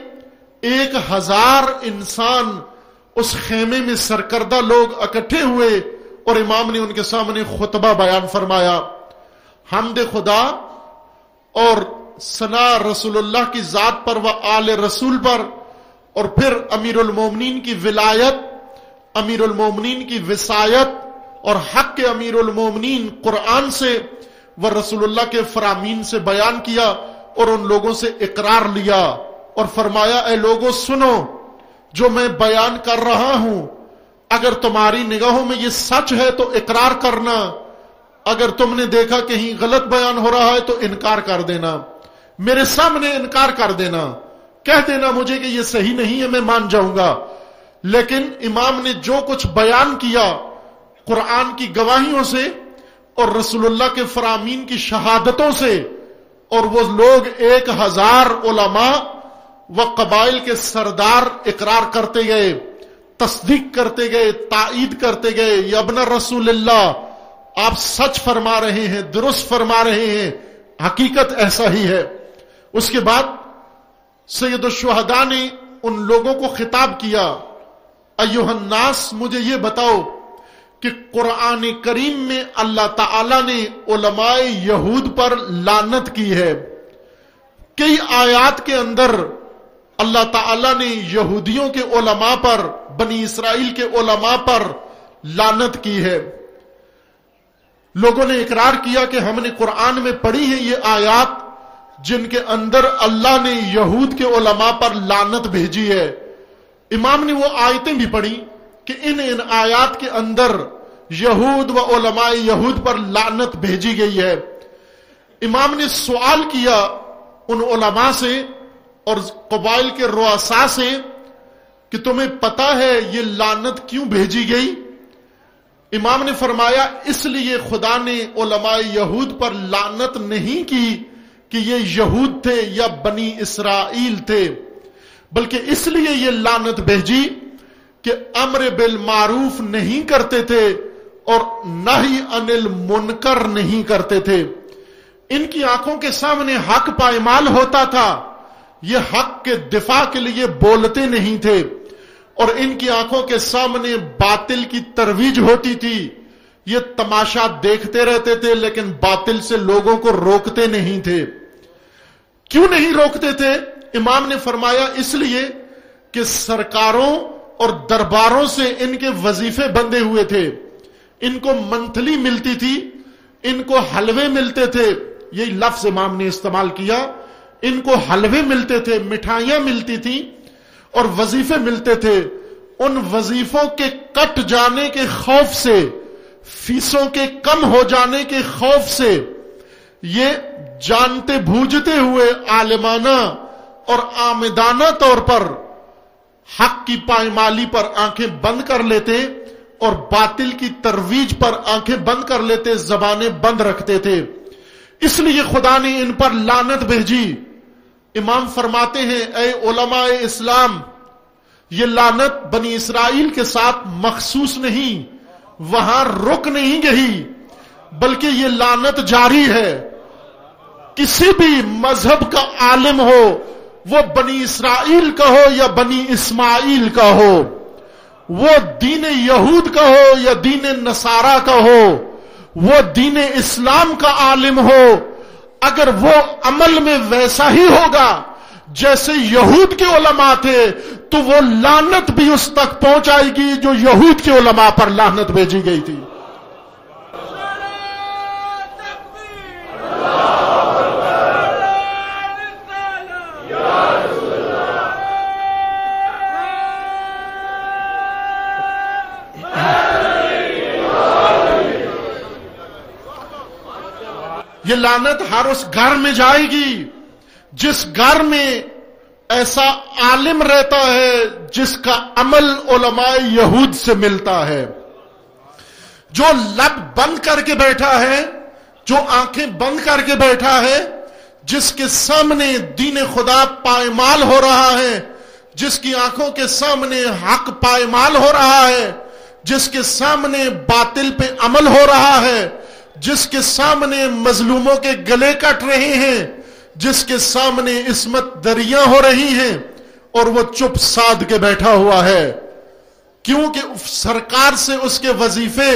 1000 انسان اس خیمے میں سرکردہ لوگ اکٹھے ہوئے اور امام نے ان کے سامنے خطبہ بیان فرمایا. حمد خدا اور ثنا رسول اللہ کی ذات پر و آل رسول پر، اور پھر امیر المومنین کی ولایت، امیر المومنین کی وصایت اور حق کے امیر المومنین قرآن سے و رسول اللہ کے فرامین سے بیان کیا اور ان لوگوں سے اقرار لیا اور فرمایا اے لوگوں سنو، جو میں بیان کر رہا ہوں اگر تمہاری نگاہوں میں یہ سچ ہے تو اقرار کرنا، اگر تم نے دیکھا کہیں غلط بیان ہو رہا ہے تو انکار کر دینا، میرے سامنے انکار کر دینا، کہہ دینا مجھے کہ یہ صحیح نہیں ہے، میں مان جاؤں گا. لیکن امام نے جو کچھ بیان کیا قرآن کی گواہیوں سے اور رسول اللہ کے فرامین کی شہادتوں سے، اور وہ لوگ 1000 علماء و قبائل کے سردار اقرار کرتے گئے، تصدیق کرتے گئے، تائید کرتے گئے، یا ابن رسول اللہ آپ سچ فرما رہے ہیں، درست فرما رہے ہیں، حقیقت ایسا ہی ہے. اس کے بعد سید الشہداء نے ان لوگوں کو خطاب کیا، ایھا الناس مجھے یہ بتاؤ کہ قرآن کریم میں اللہ تعالی نے علماء یہود پر لعنت کی ہے. کئی آیات کے اندر اللہ تعالی نے یہودیوں کے علماء پر، بنی اسرائیل کے علماء پر لعنت کی ہے. لوگوں نے اقرار کیا کہ ہم نے قرآن میں پڑھی ہے یہ آیات جن کے اندر اللہ نے یہود کے علماء پر لعنت بھیجی ہے. امام نے وہ آیتیں بھی پڑھی کہ ان آیات کے اندر یہود و علماء یہود پر لعنت بھیجی گئی ہے. امام نے سوال کیا ان علماء سے اور قبائل کے رؤساء سے کہ تمہیں پتا ہے یہ لعنت کیوں بھیجی گئی؟ امام نے فرمایا اس لیے خدا نے علماء یہود پر لعنت نہیں کی کہ یہ یہود تھے یا بنی اسرائیل تھے، بلکہ اس لیے یہ لعنت بھیجی کہ امر بالمعروف نہیں کرتے تھے اور نہی عن المنکر نہیں کرتے تھے. ان کی آنکھوں کے سامنے حق پائمال ہوتا تھا، یہ حق کے دفاع کے لیے بولتے نہیں تھے، اور ان کی آنکھوں کے سامنے باطل کی ترویج ہوتی تھی، یہ تماشا دیکھتے رہتے تھے لیکن باطل سے لوگوں کو روکتے نہیں تھے. کیوں نہیں روکتے تھے؟ امام نے فرمایا اس لیے کہ سرکاروں اور درباروں سے ان کے وظیفے بندے ہوئے تھے، ان کو منتھلی ملتی تھی، ان کو حلوے ملتے تھے، یہی لفظ امام نے استعمال کیا، ان کو حلوے ملتے تھے، مٹھائیاں ملتی تھیں اور وظیفے ملتے تھے. ان وظیفوں کے کٹ جانے کے خوف سے، فیسوں کے کم ہو جانے کے خوف سے یہ جانتے بوجھتے ہوئے عالمانہ اور آمدانہ طور پر حق کی پائمالی پر آنکھیں بند کر لیتے اور باطل کی ترویج پر آنکھیں بند کر لیتے، زبانیں بند رکھتے تھے. اس لیے خدا نے ان پر لعنت بھیجی. امام فرماتے ہیں اے علماء اسلام، یہ لعنت بنی اسرائیل کے ساتھ مخصوص نہیں، وہاں رک نہیں گئی، بلکہ یہ لعنت جاری ہے. کسی بھی مذہب کا عالم ہو، وہ بنی اسرائیل کا ہو یا بنی اسماعیل کا ہو، وہ دین یہود کا ہو یا دین نصارہ کا ہو، وہ دین اسلام کا عالم ہو، اگر وہ عمل میں ویسا ہی ہوگا جیسے یہود کے علماء تھے تو وہ لعنت بھی اس تک پہنچائے گی جو یہود کے علماء پر لعنت بھیجی گئی تھی. یہ لعنت ہر اس گھر میں جائے گی جس گھر میں ایسا عالم رہتا ہے جس کا عمل علماء یہود سے ملتا ہے. جو لب بند کر کے بیٹھا ہے، جو آنکھیں بند کر کے بیٹھا ہے، جس کے سامنے دین خدا پائمال ہو رہا ہے، جس کی آنکھوں کے سامنے حق پائمال ہو رہا ہے، جس کے سامنے باطل پہ عمل ہو رہا ہے، جس کے سامنے مظلوموں کے گلے کٹ رہے ہیں، جس کے سامنے عصمت دریاں ہو رہی ہیں، اور وہ چپ سادھ کے بیٹھا ہوا ہے کیونکہ سرکار سے اس کے وظیفے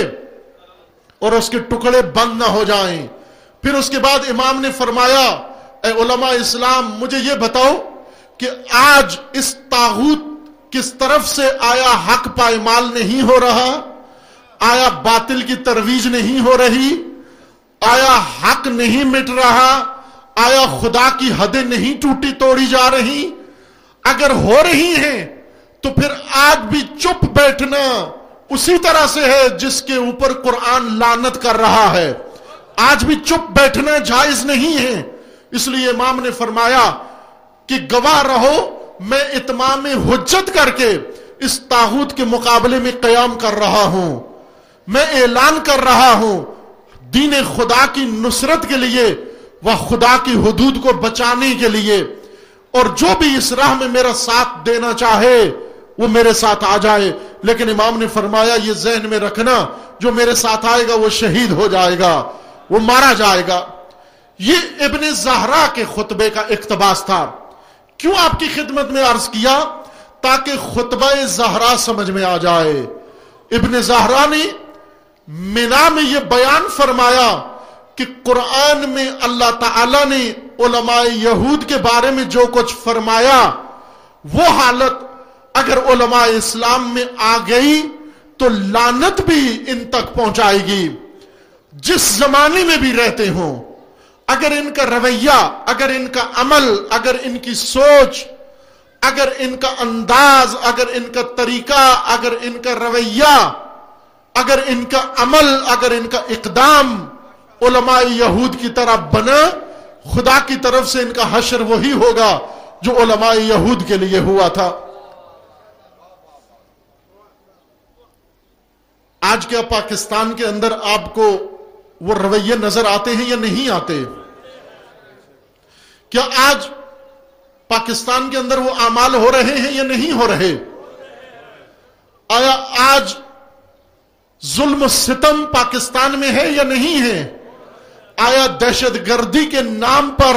اور اس کے ٹکڑے بند نہ ہو جائیں۔ پھر اس کے بعد امام نے فرمایا، اے علماء اسلام مجھے یہ بتاؤ کہ آج اس طاغوت کس طرف سے آیا حق پائمال نہیں ہو رہا، آیا باطل کی ترویج نہیں ہو رہی، آیا حق نہیں مٹ رہا، آیا خدا کی حدیں نہیں ٹوٹی توڑی جا رہی؟ اگر ہو رہی ہیں تو پھر آج بھی چپ بیٹھنا اسی طرح سے ہے جس کے اوپر قرآن لعنت کر رہا ہے۔ آج بھی چپ بیٹھنا جائز نہیں ہے۔ اس لیے امام نے فرمایا کہ گواہ رہو، میں اتمام حجت کر کے اس طاغوت کے مقابلے میں قیام کر رہا ہوں، میں اعلان کر رہا ہوں دین خدا کی نصرت کے لیے و خدا کی حدود کو بچانے کے لیے، اور جو بھی اس راہ میں میرا ساتھ دینا چاہے وہ میرے ساتھ آ جائے۔ لیکن امام نے فرمایا یہ ذہن میں رکھنا، جو میرے ساتھ آئے گا وہ شہید ہو جائے گا، وہ مارا جائے گا۔ یہ ابن زہرا کے خطبے کا اقتباس تھا۔ کیوں آپ کی خدمت میں عرض کیا؟ تاکہ خطبہ زہرا سمجھ میں آ جائے۔ ابن زہرا نے منا میں یہ بیان فرمایا کہ قرآن میں اللہ تعالی نے علماء یہود کے بارے میں جو کچھ فرمایا، وہ حالت اگر علماء اسلام میں آ گئی تو لعنت بھی ان تک پہنچائے گی۔ جس زمانے میں بھی رہتے ہوں، اگر ان کا رویہ، اگر ان کا عمل، اگر ان کی سوچ، اگر ان کا انداز، اگر ان کا طریقہ، اگر ان کا رویہ، اگر ان کا عمل، اگر ان کا اقدام علماء یہود کی طرح بنا، خدا کی طرف سے ان کا حشر وہی ہوگا جو علماء یہود کے لیے ہوا تھا۔ آج کیا پاکستان کے اندر آپ کو وہ رویے نظر آتے ہیں یا نہیں آتے؟ کیا آج پاکستان کے اندر وہ اعمال ہو رہے ہیں یا نہیں ہو رہے؟ آیا آج ظلم و ستم پاکستان میں ہے یا نہیں ہے؟ آیا دہشت گردی کے نام پر،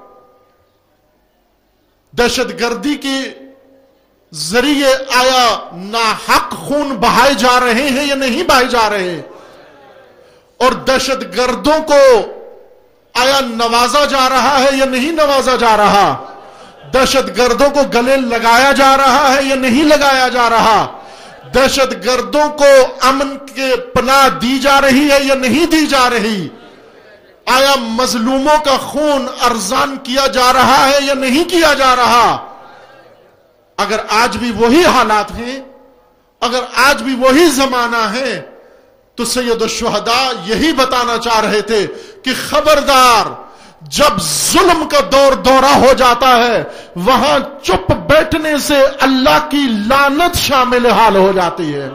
دہشت گردی کے ذریعے آیا ناحق خون بہائے جا رہے ہیں یا نہیں بہائے جا رہے؟ اور دہشت گردوں کو آیا نوازا جا رہا ہے یا نہیں نوازا جا رہا؟ دہشت گردوں کو گلے لگایا جا رہا ہے یا نہیں لگایا جا رہا؟ دہشت گردوں کو امن کے پناہ دی جا رہی ہے یا نہیں دی جا رہی؟ آیا مظلوموں کا خون ارزان کیا جا رہا ہے یا نہیں کیا جا رہا؟ اگر آج بھی وہی حالات ہیں، اگر آج بھی وہی زمانہ ہے، تو سید الشہداء یہی بتانا چاہ رہے تھے کہ خبردار، جب ظلم کا دور دورہ ہو جاتا ہے وہاں چپ بیٹھنے سے اللہ کی لعنت شامل حال ہو جاتی ہے۔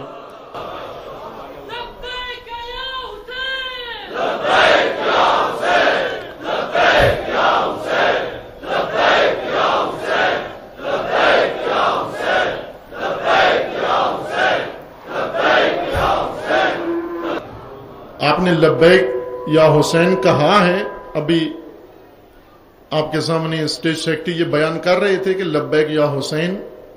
آپ نے لبیک یا حسین کہا ہے، ابھی آپ کے سامنے اسٹیج سیکرٹری یہ بیان کر رہے تھے کہ لبیک یا حسین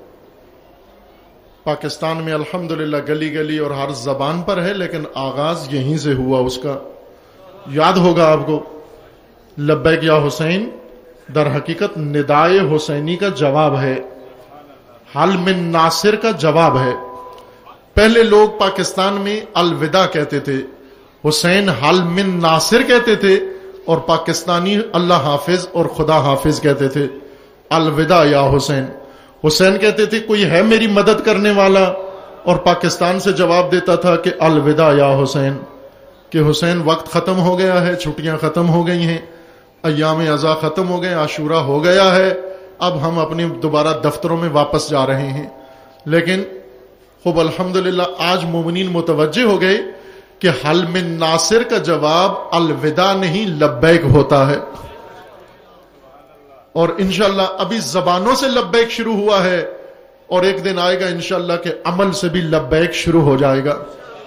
پاکستان میں الحمدللہ گلی گلی اور ہر زبان پر ہے، لیکن آغاز یہیں سے ہوا اس کا۔ یاد ہوگا آپ کو، لبیک یا حسین در حقیقت ندائے حسینی کا جواب ہے، حل من ناصر کا جواب ہے۔ پہلے لوگ پاکستان میں الوداع کہتے تھے، حسین حل من ناصر کہتے تھے، اور پاکستانی اللہ حافظ اور خدا حافظ کہتے تھے۔ الوداع یا حسین، حسین کہتے تھے کوئی ہے میری مدد کرنے والا، اور پاکستان سے جواب دیتا تھا کہ الوداع یا حسین، کہ حسین وقت ختم ہو گیا ہے، چھٹیاں ختم ہو گئی ہیں، ایام عزا ختم ہو گئے، عاشورہ ہو گیا ہے، اب ہم اپنے دوبارہ دفتروں میں واپس جا رہے ہیں۔ لیکن خوب الحمدللہ آج مومنین متوجہ ہو گئے کہ حل من ناصر کا جواب الوداع نہیں لبیک ہوتا ہے. اور انشاءاللہ ابھی زبانوں سے لبیک شروع ہوا ہے اور ایک دن آئے گا انشاءاللہ کہ عمل سے بھی لبیک شروع ہو جائے گا.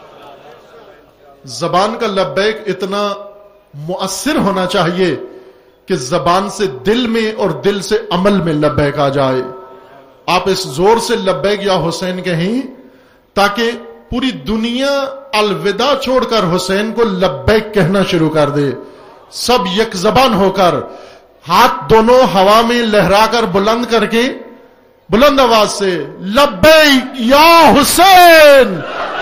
زبان کا لبیک اتنا مؤثر ہونا چاہیے کہ زبان سے دل میں اور دل سے عمل میں لبیک آ جائے. آپ اس زور سے لبیک یا حسین کہیں تاکہ پوری دنیا الوداع چھوڑ کر حسین کو لبیک کہنا شروع کر دے. سب یک زبان ہو کر ہاتھ دونوں ہوا میں لہرا کر بلند کر کے بلند آواز سے لبیک یا حسین.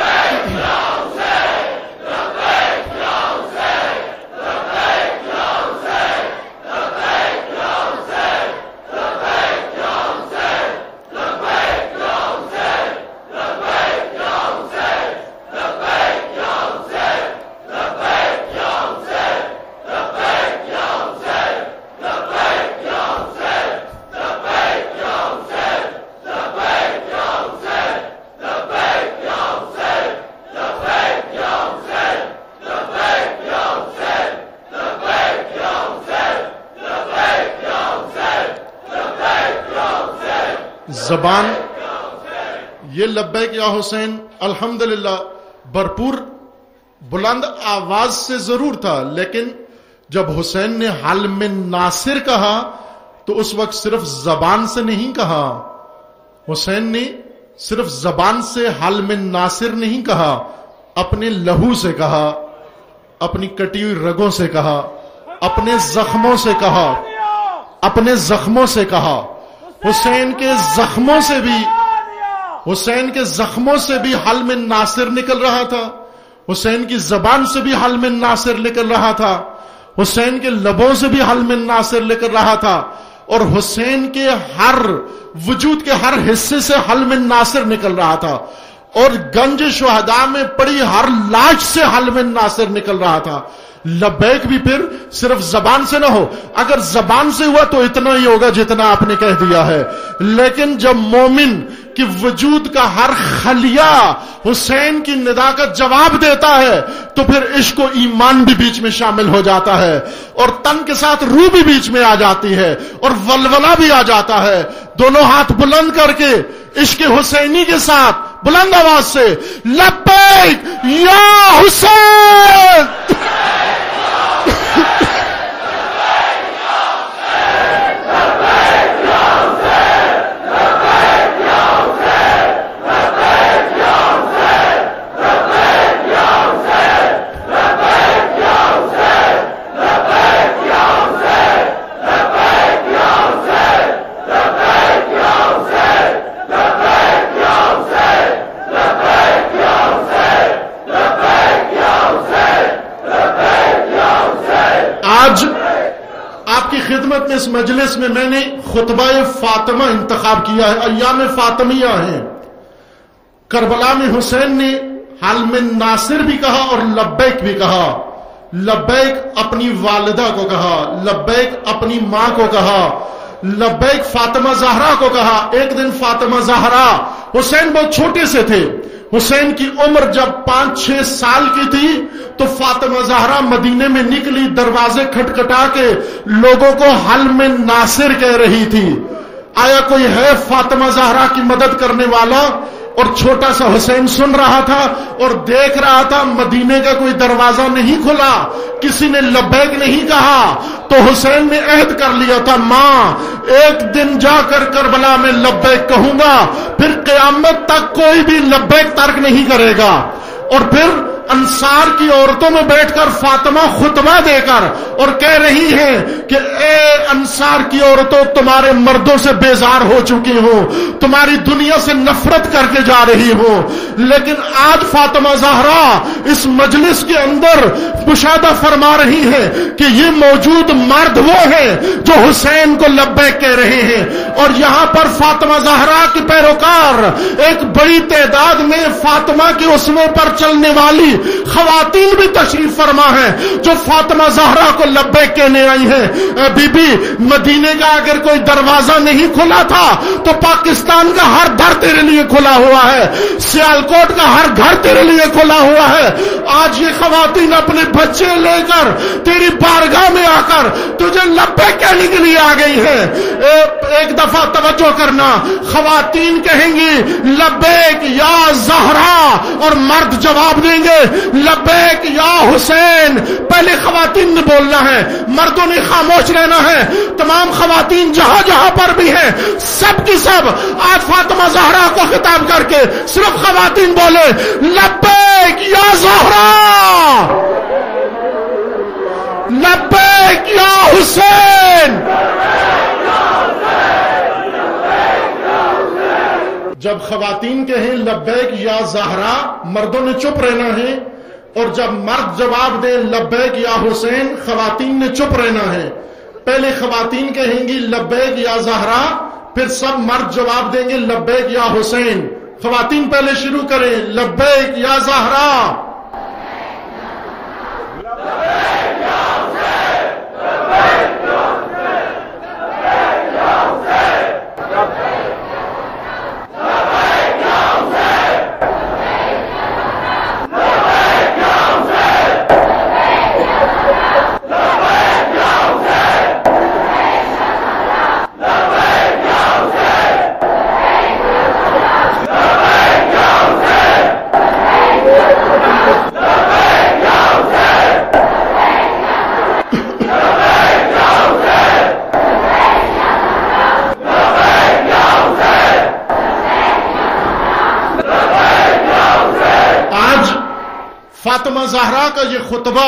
زبان یہ لبیک یا حسین الحمدللہ بھرپور بلند آواز سے ضرور تھا، لیکن جب حسین نے حل من ناصر کہا تو اس وقت صرف زبان سے نہیں کہا. حسین نے صرف زبان سے حل من ناصر نہیں کہا، اپنے لہو سے کہا، اپنی کٹی ہوئی رگوں سے کہا، اپنے زخموں سے کہا، اپنے زخموں سے کہا. حسین کے زخموں سے بھی حل من ناصر نکل رہا تھا. حسین کی زبان سے بھی حل من ناصر نکل رہا تھا. حسین کے لبوں سے بھی حل من ناصر نکل رہا تھا. اور حسین کے ہر وجود کے ہر حصے سے حل من ناصر نکل رہا تھا. اور گنج شہداء میں پڑی ہر لاش سے حل من ناصر نکل رہا تھا. لبیک بھی پھر صرف زبان سے نہ ہو. اگر زبان سے ہوا تو اتنا ہی ہوگا جتنا آپ نے کہہ دیا ہے، لیکن جب مومن کہ وجود کا ہر خلیہ حسین کی ندا کا جواب دیتا ہے تو پھر عشق و ایمان بھی بیچ میں شامل ہو جاتا ہے، اور تن کے ساتھ روح بھی بیچ میں آ جاتی ہے، اور ولولہ بھی آ جاتا ہے. دونوں ہاتھ بلند کر کے عشق حسینی کے ساتھ بلند آواز سے لبیک یا حسین. آج آپ کی خدمت میں اس مجلس میں میں نے خطبہ فاطمہ انتخاب کیا ہے. ایام فاطمیہ ہیں. کربلا میں حسین نے حل من ناصر بھی کہا اور لبیک بھی کہا. لبیک اپنی والدہ کو کہا، لبیک اپنی ماں کو کہا، لبیک فاطمہ زہرا کو کہا. ایک دن فاطمہ زہرا، حسین بہت چھوٹے سے تھے، حسین کی عمر جب 5-6 سال کی تھی تو فاطمہ زہرا مدینے میں نکلی، دروازے کھٹکھٹا کے لوگوں کو حل من ناصر کہہ رہی تھی. آیا کوئی ہے فاطمہ زہرا کی مدد کرنے والا؟ اور چھوٹا سا حسین سن رہا تھا اور دیکھ رہا تھا. مدینے کا کوئی دروازہ نہیں کھلا، کسی نے لبیک نہیں کہا. تو حسین نے عہد کر لیا تھا، ماں ایک دن جا کر کربلا میں لبیک کہوں گا، پھر قیامت تک کوئی بھی لبیک ترک نہیں کرے گا. اور پھر انصار کی عورتوں میں بیٹھ کر فاطمہ خطبہ دے کر اور کہہ رہی ہیں کہ اے انصار کی عورتوں، تمہارے مردوں سے بیزار ہو چکی ہوں، تمہاری دنیا سے نفرت کر کے جا رہی ہوں. لیکن آج فاطمہ زہرا اس مجلس کے اندر مشاہدہ فرما رہی ہے کہ یہ موجود مرد وہ ہیں جو حسین کو لبیک کہہ رہے ہیں. اور یہاں پر فاطمہ زہرا کے پیروکار ایک بڑی تعداد میں فاطمہ کے اسوے پر چلنے والی خواتین بھی تشریف فرما ہے جو فاطمہ زہرا کو لبیک کہنے آئی ہیں. بی بی مدینے کا اگر کوئی دروازہ نہیں کھلا تھا تو پاکستان کا ہر در تیرے لیے کھلا ہوا ہے, سیالکوٹ کا ہر گھر تیرے لیے کھلا ہوا ہے. آج یہ خواتین اپنے بچے لے کر تیری بارگاہ میں آ کر تجھے لبیک کہنے کے لیے آ گئی ہے. ایک دفعہ توجہ کرنا, خواتین کہیں گی لبیک یا زہرا اور مرد جواب دیں گے لبیک یا حسین. پہلے خواتین نے بولنا ہے, مردوں نے خاموش رہنا ہے. تمام خواتین جہاں جہاں پر بھی ہیں سب کی سب آج فاطمہ زہرا کو خطاب کر کے صرف خواتین بولے لبیک یا زہرا, لبیک یا حسین. جب خواتین کہیں لبیک یا زہرا مردوں نے چپ رہنا ہے, اور جب مرد جواب دیں لبیک یا حسین خواتین نے چپ رہنا ہے. پہلے خواتین کہیں گی لبیک یا زہرا, پھر سب مرد جواب دیں گے لبیک یا حسین. خواتین پہلے شروع کریں لبیک یا زہرا. فاطمہ زہرا کا یہ خطبہ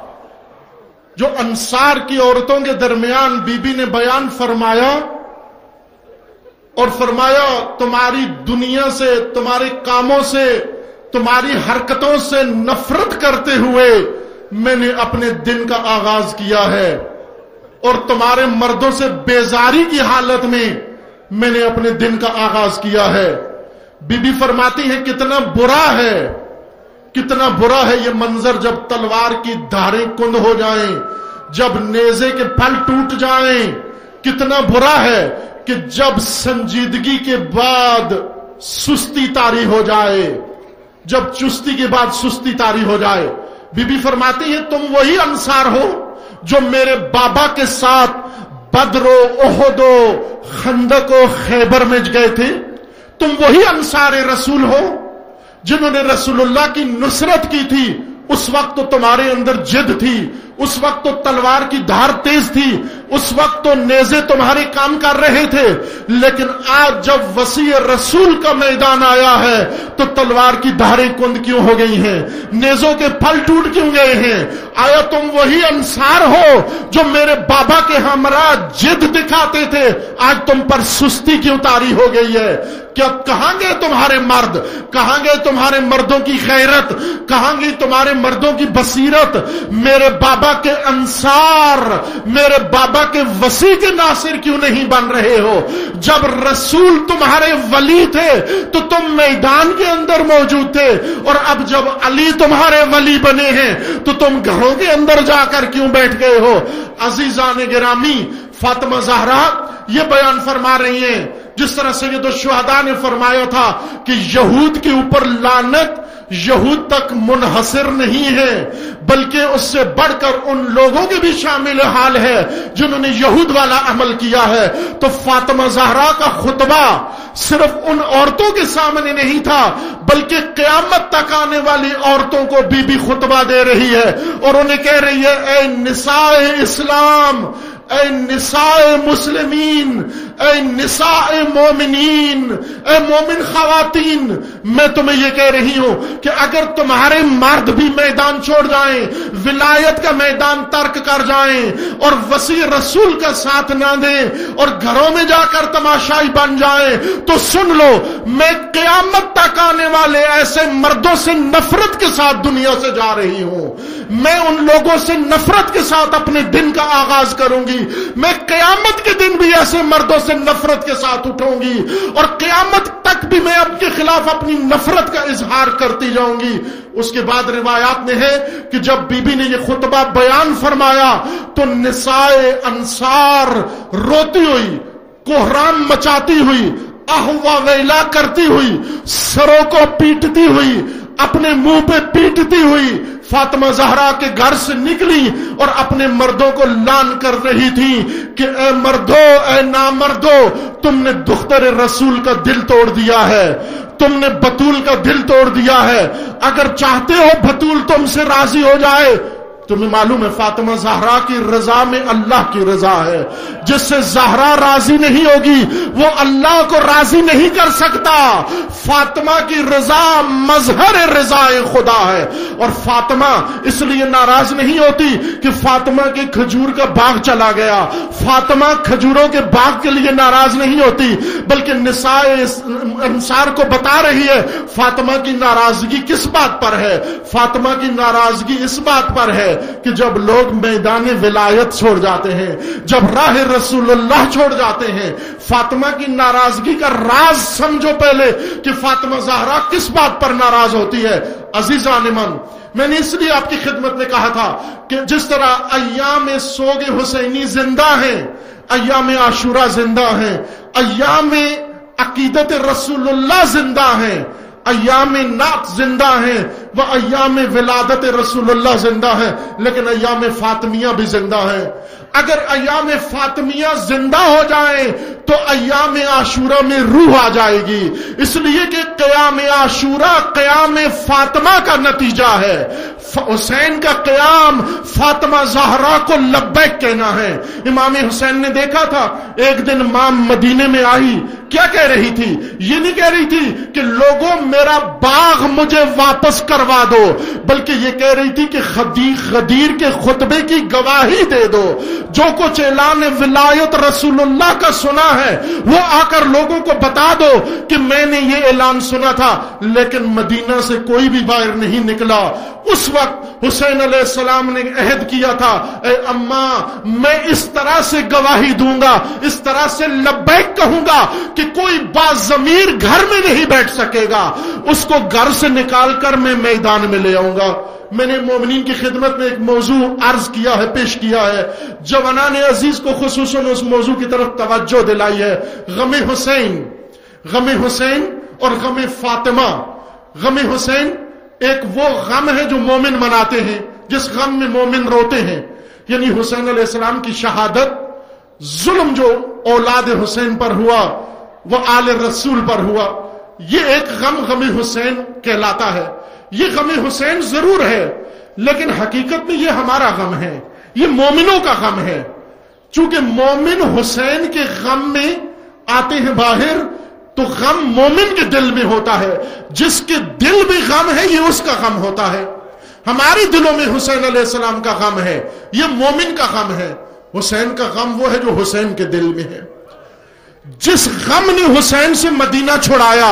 جو انصار کی عورتوں کے درمیان بی بی نے بیان فرمایا, اور فرمایا تمہاری دنیا سے, تمہارے کاموں سے, تمہاری حرکتوں سے نفرت کرتے ہوئے میں نے اپنے دن کا آغاز کیا ہے, اور تمہارے مردوں سے بیزاری کی حالت میں نے اپنے دن کا آغاز کیا ہے. بی بی فرماتی ہے کتنا برا ہے, کتنا برا ہے یہ منظر جب تلوار کی دھاریں کند ہو جائیں, جب نیزے کے پھل ٹوٹ جائیں. کتنا برا ہے کہ جب سنجیدگی کے بعد سستی طاری ہو جائے, جب چستی کے بعد سستی طاری ہو جائے. بی بی فرماتی ہے تم وہی انصار ہو جو میرے بابا کے ساتھ بدر و احد و خندق و خیبر میں گئے تھے. تم وہی انصار رسول ہو جنہوں نے رسول اللہ کی نصرت کی تھی. اس وقت تو تمہارے اندر جد تھی, اس وقت تو تلوار کی دھار تیز تھی, اس وقت تو نیزے تمہارے کام کر رہے تھے. لیکن آج جب وسیع رسول کا میدان آیا ہے تو تلوار کی دھاریں کند کیوں ہو گئی ہیں, نیزوں کے پھل ٹوٹ کیوں گئے ہیں؟ آیا تم وہی انصار ہو جو میرے بابا کے ہمراہ جد دکھاتے تھے؟ آج تم پر سستی کیوں طاری ہو گئی ہے؟ کیا کہاں گئے تمہارے مرد؟ کہاں گئے تمہارے مردوں کی غیرت؟ کہاں گئی تمہارے مردوں کی بصیرت؟ میرے بابا کے انصار, میرے بابا کے وسیع کے ناصر کیوں نہیں بن رہے ہو؟ جب رسول تمہارے ولی تھے تو تم میدان کے اندر موجود تھے, اور اب جب علی تمہارے ولی بنے ہیں تو تم گھروں کے اندر جا کر کیوں بیٹھ گئے ہو؟ عزیزان گرامی, فاطمہ زہرا یہ بیان فرما رہی ہیں جس طرح سید الشہداء نے فرمایا تھا کہ یہود کے اوپر لعنت یہود تک منحصر نہیں ہے, بلکہ اس سے بڑھ کر ان لوگوں کے بھی شامل حال ہے جنہوں نے یہود والا عمل کیا ہے. تو فاطمہ زہرا کا خطبہ صرف ان عورتوں کے سامنے نہیں تھا بلکہ قیامت تک آنے والی عورتوں کو بھی خطبہ دے رہی ہے, اور انہیں کہہ رہی ہے اے نساء اسلام, اے نساء مسلمین, اے نساء مومنین, اے مومن خواتین, میں تمہیں یہ کہہ رہی ہوں کہ اگر تمہارے مرد بھی میدان چھوڑ جائیں, ولایت کا میدان ترک کر جائیں, اور وسیع رسول کا ساتھ نہ دیں, اور گھروں میں جا کر تماشائی بن جائیں, تو سن لو میں قیامت تک آنے والے ایسے مردوں سے نفرت کے ساتھ دنیا سے جا رہی ہوں. میں ان لوگوں سے نفرت کے ساتھ اپنے دن کا آغاز کروں گی. میں قیامت کے دن بھی ایسے مردوں سے نفرت کے ساتھ اٹھوں گی, اور قیامت تک بھی بھی میں اب کے خلاف اپنی نفرت کا اظہار کرتی جاؤں گی. اس کے بعد روایات میں ہے کہ جب بی بی نے یہ خطبہ بیان فرمایا تو نسائے انصار روتی ہوئی، کوہرام مچاتی ہوئی، آہوا ویلا کرتی ہوئی، سروں کو پیٹتی ہوئی، اپنے منہ پہ پیٹتی ہوئی فاطمہ زہرا کے گھر سے نکلی اور اپنے مردوں کو لان کر رہی تھی کہ اے مردو، اے نامردو، تم نے دختر رسول کا دل توڑ دیا ہے، تم نے بطول کا دل توڑ دیا ہے. اگر چاہتے ہو بطول تم سے راضی ہو جائے، تمہیں معلوم ہے فاطمہ زہرا کی رضا میں اللہ کی رضا ہے. جس سے زہرا راضی نہیں ہوگی وہ اللہ کو راضی نہیں کر سکتا. فاطمہ کی رضا مظہر رضا خدا ہے. اور فاطمہ اس لیے ناراض نہیں ہوتی کہ فاطمہ کے کھجور کا باغ چلا گیا. فاطمہ کھجوروں کے باغ کے لیے ناراض نہیں ہوتی، بلکہ نساء انصار کو بتا رہی ہے فاطمہ کی ناراضگی کس بات پر ہے. فاطمہ کی ناراضگی اس بات پر ہے کہ جب لوگ میدان ولایت چھوڑ جاتے ہیں، جب راہ رسول اللہ چھوڑ جاتے ہیں. فاطمہ کی ناراضگی کا راز سمجھو پہلے کہ فاطمہ زہرا کس بات پر ناراض ہوتی ہے. عزیزان من، میں نے اس لیے آپ کی خدمت میں کہا تھا کہ جس طرح ایام سوگ حسینی زندہ ہیں، ایام عاشورہ زندہ ہیں، ایام عقیدت رسول اللہ زندہ ہیں، ایام نعت زندہ ہیں، وہ ایام ولادت رسول اللہ زندہ ہیں، لیکن ایام فاطمیہ بھی زندہ ہیں. اگر ایام فاطمیہ زندہ ہو جائیں تو ایام عاشورہ میں روح آ جائے گی. اس لیے کہ قیام عاشورہ قیام فاطمہ کا نتیجہ ہے. حسین کا قیام فاطمہ زہرا کو لبیک کہنا ہے. امام حسین نے دیکھا تھا ایک دن ماں مدینے میں آئی، کیا کہہ رہی تھی؟ یہ نہیں کہہ رہی تھی کہ لوگوں میرا باغ مجھے واپس کروا دو، بلکہ یہ کہہ رہی تھی کہ غدیر کے خطبے کی گواہی دے دو. جو کچھ اعلان ولایت رسول اللہ کا سنا ہے وہ آ کر لوگوں کو بتا دو کہ میں نے یہ اعلان سنا تھا. لیکن مدینہ سے کوئی بھی باہر نہیں نکلا. اس وقت حسین علیہ السلام نے عہد کیا تھا، اے اماں میں اس طرح سے گواہی دوں گا، اس طرح سے لبیک کہوں گا کہ کوئی باضمیر گھر میں نہیں بیٹھ سکے گا. اس کو گھر سے نکال کر میں میدان میں لے آؤں گا. میں نے مومنین کی خدمت میں ایک موضوع عرض کیا ہے، پیش کیا ہے. جوانان عزیز کو خصوصاً اس موضوع کی طرف توجہ دلائی ہے. غم حسین اور غم فاطمہ. غم حسین ایک وہ غم ہے جو مومن مناتے ہیں، جس غم میں مومن روتے ہیں. یعنی حسین علیہ السلام کی شہادت، ظلم جو اولاد حسین پر ہوا وہ آل رسول پر ہوا، یہ ایک غم حسین کہلاتا ہے. یہ غم حسین ضرور ہے، لیکن حقیقت میں یہ ہمارا غم ہے، یہ مومنوں کا غم ہے. چونکہ مومن حسین کے غم میں آتے ہیں باہر تو غم مومن کے دل میں ہوتا ہے. جس کے دل میں غم ہے یہ اس کا غم ہوتا ہے. ہمارے دلوں میں حسین علیہ السلام کا غم ہے، یہ مومن کا غم ہے. حسین کا غم وہ ہے جو حسین کے دل میں ہے. جس غم نے حسین سے مدینہ چھڑایا،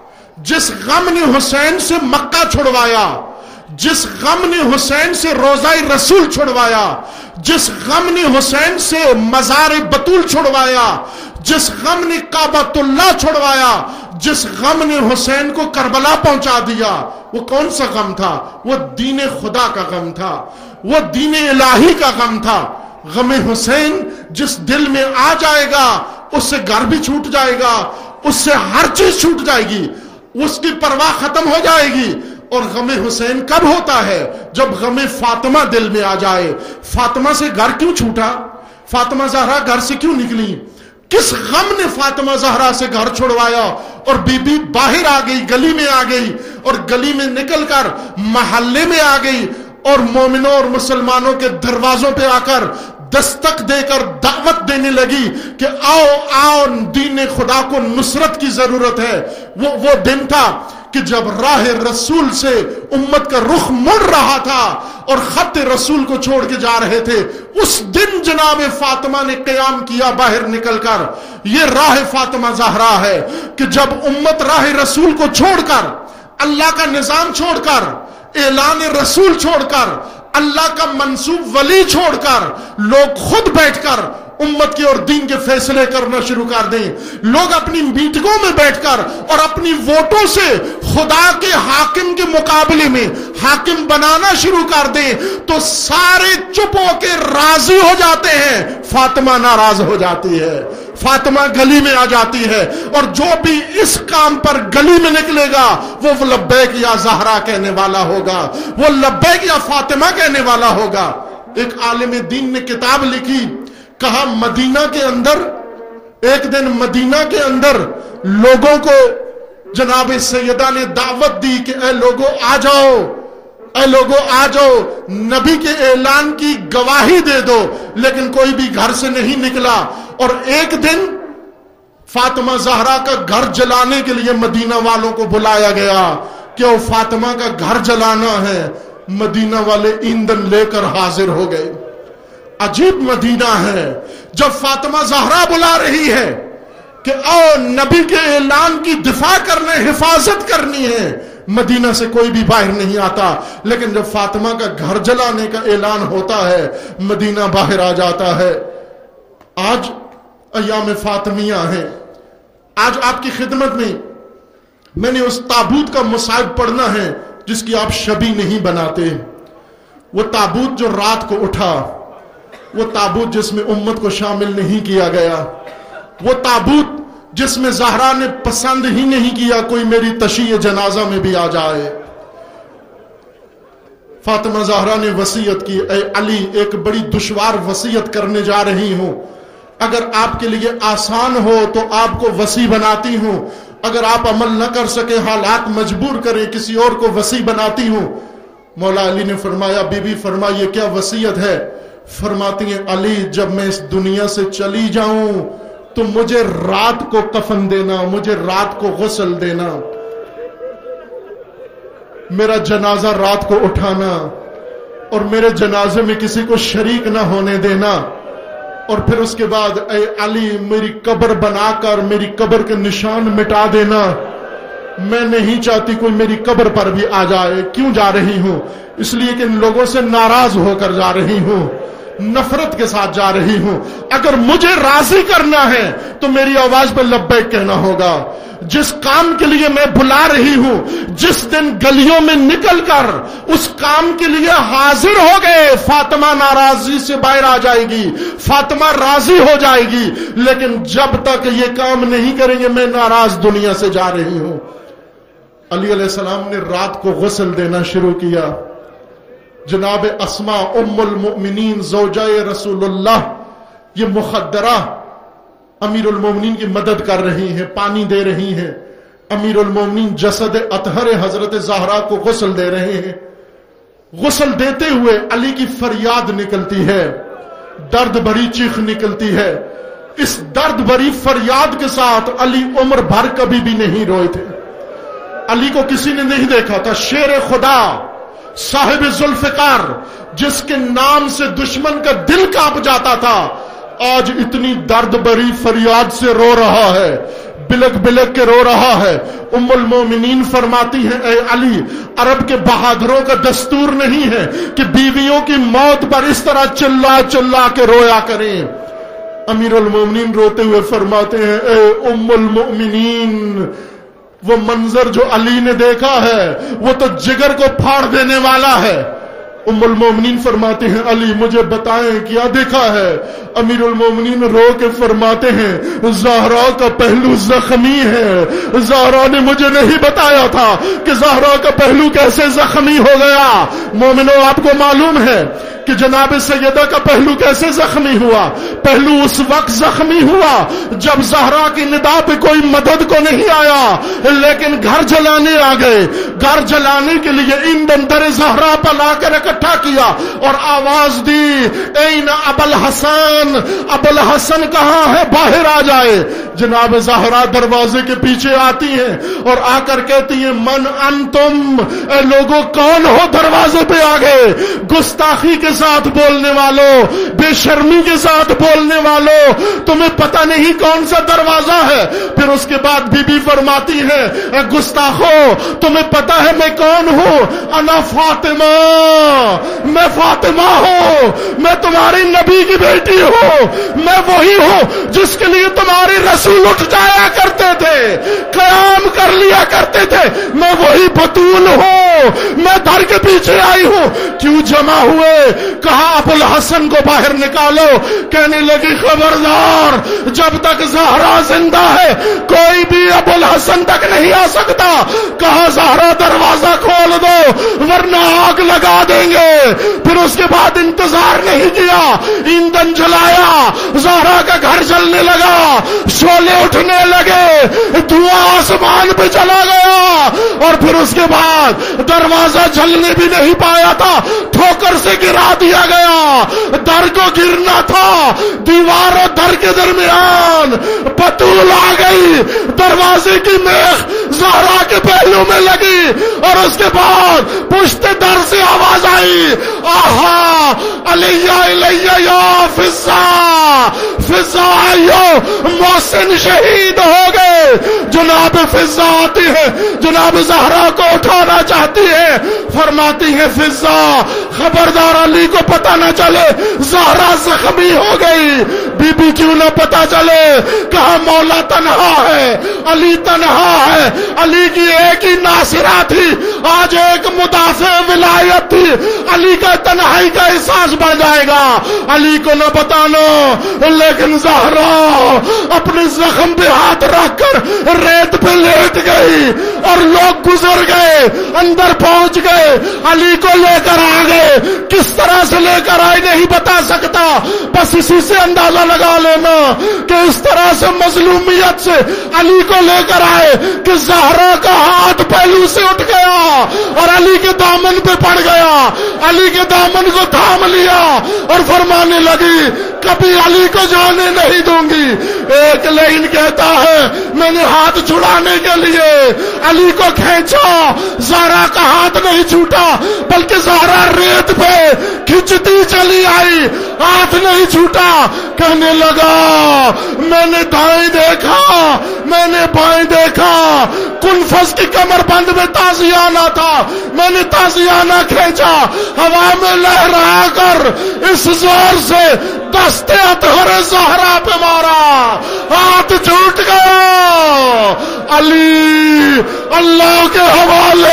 جس غم نے حسین سے مکہ چھڑوایا، جس غم نے حسین سے روضہ رسول چھڑوایا، جس غم نے حسین سے مزار بطول چھڑوایا، جس غم نے کعبۃ اللہ چھڑوایا، جس غم نے حسین کو کربلا پہنچا دیا، وہ کون سا غم تھا؟ وہ دین خدا کا غم تھا، وہ دین الہی کا غم تھا. غم حسین جس دل میں آ جائے گا اس سے گھر بھی چھوٹ جائے گا، اس سے ہر چیز چھوٹ جائے گی، اس کی پرواہ ختم ہو جائے گی. اور غم حسین کب ہوتا ہے؟ جب غم فاطمہ دل میں آ جائے. فاطمہ سے گھر کیوں چھوٹا؟ فاطمہ زہرا گھر سے کیوں نکلی؟ کس غم نے فاطمہ زہرا سے گھر چھڑوایا اور بی بی باہر آ گئی، گلی میں آ گئی، اور گلی میں نکل کر محلے میں آ گئی اور مومنوں اور مسلمانوں کے دروازوں پہ آ کر دستک دے کر دعوت دینے لگی کہ آؤ آؤ، دین خدا کو نصرت کی ضرورت ہے. وہ دن تھا کہ جب راہ رسول سے امت کا رخ مڑ رہا تھا اور خط رسول کو چھوڑ کے جا رہے تھے. اس دن جناب فاطمہ نے قیام کیا باہر نکل کر. یہ راہ فاطمہ زہرا ہے کہ جب امت راہ رسول کو چھوڑ کر، اللہ کا نظام چھوڑ کر، اعلان رسول چھوڑ کر، اللہ کا منصوب ولی چھوڑ کر، لوگ خود بیٹھ کر امت کے اور دین کے فیصلے کرنا شروع کر دیں. لوگ اپنی میٹنگوں میں بیٹھ کر اور اپنی ووٹوں سے خدا کے حاکم کے مقابلے میں حاکم بنانا شروع کر دیں تو سارے چپ ہو کے راضی ہو جاتے ہیں. فاطمہ ناراض ہو جاتی ہے, فاطمہ گلی میں آ جاتی ہے, اور جو بھی اس کام پر گلی میں نکلے گا وہ لبیک یا زہرا کہنے والا ہوگا, وہ لبیک یا فاطمہ کہنے والا ہوگا. ایک عالم دین نے کتاب لکھی, کہا مدینہ کے اندر ایک دن مدینہ کے اندر لوگوں کو جناب سیدہ نے دعوت دی کہ اے لوگوں آ جاؤ, اے لوگوں آ جاؤ, نبی کے اعلان کی گواہی دے دو, لیکن کوئی بھی گھر سے نہیں نکلا. اور ایک دن فاطمہ زہرا کا گھر جلانے کے لیے مدینہ والوں کو بلایا گیا کہ وہ فاطمہ کا گھر جلانا ہے. مدینہ والے ایندھن لے کر حاضر ہو گئے. عجیب مدینہ ہے, جب فاطمہ زہرا بلا رہی ہے کہ او نبی کے اعلان کی دفاع کرنے, حفاظت کرنی ہے, مدینہ سے کوئی بھی باہر نہیں آتا. لیکن جب فاطمہ کا گھر جلانے کا اعلان ہوتا ہے مدینہ باہر آ جاتا ہے. آج ایام فاطمیہ ہیں. آج آپ کی خدمت میں نے اس تابوت کا مصائب پڑھنا ہے جس کی آپ شبیہ نہیں بناتے. وہ تابوت جو رات کو اٹھا, وہ تابوت جس میں امت کو شامل نہیں کیا گیا, وہ تابوت جس میں زہرا نے پسند ہی نہیں کیا کوئی میری تشیع جنازہ میں بھی آ جائے. فاطمہ زہرا نے وصیت کی, اے علی ایک بڑی دشوار وصیت کرنے جا رہی ہوں, اگر آپ کے لیے آسان ہو تو آپ کو وصی بناتی ہوں, اگر آپ عمل نہ کر سکے حالات مجبور کریں کسی اور کو وصی بناتی ہوں. مولا علی نے فرمایا, بی بی فرمائیے کیا وصیت ہے؟ فرماتی ہیں, علی جب میں اس دنیا سے چلی جاؤں تو مجھے رات کو کفن دینا, مجھے رات کو غسل دینا, میرا جنازہ رات کو اٹھانا اور میرے جنازے میں کسی کو شریک نہ ہونے دینا, اور پھر اس کے بعد اے علی میری قبر بنا کر میری قبر کے نشان مٹا دینا. میں نہیں چاہتی کوئی میری قبر پر بھی آ جائے. کیوں جا رہی ہوں؟ اس لیے کہ ان لوگوں سے ناراض ہو کر جا رہی ہوں, نفرت کے ساتھ جا رہی ہوں. اگر مجھے راضی کرنا ہے تو میری آواز پہ لبیک کہنا ہوگا. جس کام کے لیے میں بلا رہی ہوں, جس دن گلیوں میں نکل کر اس کام کے لیے حاضر ہو گئے, فاطمہ ناراضی سے باہر آ جائے گی, فاطمہ راضی ہو جائے گی. لیکن جب تک یہ کام نہیں کریں گے میں ناراض دنیا سے جا رہی ہوں. علی علیہ السلام نے رات کو غسل دینا شروع کیا. جناب اسماء ام المؤمنین زوجہ رسول اللہ, یہ مخدرہ امیر المومنین کی مدد کر رہی ہیں, پانی دے رہی ہیں. امیر المومنین جسد اطہر حضرت زہرا کو غسل دے رہے ہیں. غسل دیتے ہوئے علی کی فریاد نکلتی ہے, درد بھری چیخ نکلتی ہے. اس درد بھری فریاد کے ساتھ علی عمر بھر کبھی بھی نہیں روئے تھے. علی کو کسی نے نہیں دیکھا تھا. شیر خدا صاحب ذوالفقار جس کے نام سے دشمن کا دل کانپ جاتا تھا, آج اتنی درد بھری فریاد سے رو رہا ہے, بلک بلک کے رو رہا ہے. ام المومنین فرماتی ہیں, اے علی عرب کے بہادروں کا دستور نہیں ہے کہ بیویوں کی موت پر اس طرح چلا چلا کے رویا کریں. امیر المومنین روتے ہوئے فرماتے ہیں, اے ام المومنین وہ منظر جو علی نے دیکھا ہے وہ تو جگر کو پھاڑ دینے والا ہے. ام المومنین فرماتے ہیں, علی مجھے بتائیں کیا دیکھا ہے؟ امیر المومنین رو کے فرماتے ہیں, زہرا کا پہلو زخمی ہے. زہرا نے مجھے نہیں بتایا تھا کہ زہرا کا پہلو کیسے زخمی ہو گیا. مومنو آپ کو معلوم ہے کہ جناب سیدہ کا پہلو کیسے زخمی ہوا؟ پہلو اس وقت زخمی ہوا جب زہرا کی ندا پہ کوئی مدد کو نہیں آیا, لیکن گھر جلانے آ گئے. گھر جلانے کے لیے ایندھن در زہرا پر لا کر اکٹھا کیا اور آواز دی, این ابو الحسن, ابو الحسن کہاں ہے, باہر آ جائے. جناب زہرا دروازے کے پیچھے آتی ہیں اور آ کر کہتی ہیں, من انتم, اے لوگوں کون ہو دروازے پہ آ گئے؟ گستاخی کے ساتھ بولنے والوں، بے شرمی کے ساتھ بولنے والوں، تمہیں پتہ نہیں کون سا دروازہ ہے؟ پھر اس کے بعد بی بی فرماتی ہے اے گستاخو، تمہیں پتہ ہے میں کون ہوں؟ انا فاطمہ، میں فاطمہ ہوں، میں تمہاری نبی کی بیٹی ہوں، میں وہی ہوں جس کے لیے تمہارے رسول اٹھ جایا کرتے تھے، قیام کر لیا کرتے تھے، میں وہی بطول ہوں، میں در کے پیچھے آئی ہوں۔ کیوں جمع ہوئے؟ کہا ابو الحسن کو باہر نکالو۔ کہنے لگی خبردار، جب تک زہرا زندہ ہے کوئی بھی ابو الحسن تک نہیں آ سکتا۔ کہا زہرا دروازہ کھول دو ورنہ آگ لگا دیں گے۔ پھر اس کے بعد انتظار نہیں کیا، ایندھن جلایا، زہرا کا گھر جلنے لگا، شعلے اٹھنے لگے، دھواں آسمان پہ چلا گیا، اور پھر اس کے بعد دروازہ جلنے بھی نہیں پایا تھا، ٹھوکر سے گرا دیا گیا۔ در کو گرنا تھا، دیوار اور در کے درمیان بطول آ گئی، دروازے کی میخ زہرا کے پہلو میں لگی، اور اس کے بعد پشت در سے آواز آئی آہا علیہ علیہ یا فضا، فضا آئیو، محسن شہید ہو گئے۔ جناب فضا آتی ہے، جناب زہرا کو اٹھانا چاہتی ہے، فرماتی ہے فضا خبردار علی کو پتہ نہ چلے زہرا زخمی ہو گئی۔ بی بی کیوں نہ پتہ چلے؟ کہا مولا تنہا ہے، علی تنہا ہے، علی کی ایک ہی ناصرہ تھی، آج ایک مدافع ولایت تھی، علی کا تنہائی کا احساس بڑھ جائے گا، علی کو نہ بتانا۔ لیکن زہرا اپنے زخم پہ ہاتھ رکھ کر ریت پہ لیٹ گئی، اور لوگ گزر گئے، اندر پہنچ گئے، علی کو لے کر آ گئے۔ کس طرح سے لے کر آئے نہیں بتا سکتا، بس اسی سے اندازہ لگا لینا کہ اس طرح سے مظلومیت سے علی کو لے کر آئے کہ زہرا کا ہاتھ پہلو سے اٹھ گیا اور علی کے دامن پہ پڑ گیا، علی کے دامن کو تھام لیا اور فرمانے لگی کبھی علی کو جانے نہیں دوں گی۔ ایک لائن کہتا ہے میں نے ہاتھ چھڑانے کے لیے علی کو کھینچا، زہرا کا ہاتھ نہیں چھوٹا بلکہ زہرا ریت پہ کھینچتی چلی آئی، ہاتھ نہیں چھوٹا۔ کہنے لگا میں نے دائیں دیکھا، میں نے بائیں دیکھا، کنفس کی کمر بند میں تازیانہ تھا، میں نے تازیانہ کھینچا، ہوا میں لہرا کر اس زور سے دستے اطہر زہرا پہ مارا، ہاتھ چھوٹ گیا۔ علی اللہ کے حوالے،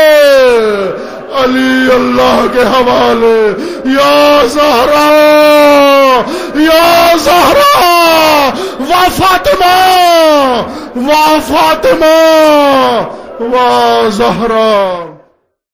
علی اللہ کے حوالے، یا زہرا، یا زہرا، وا فاطمہ، وا فاطمہ، وا زہرا۔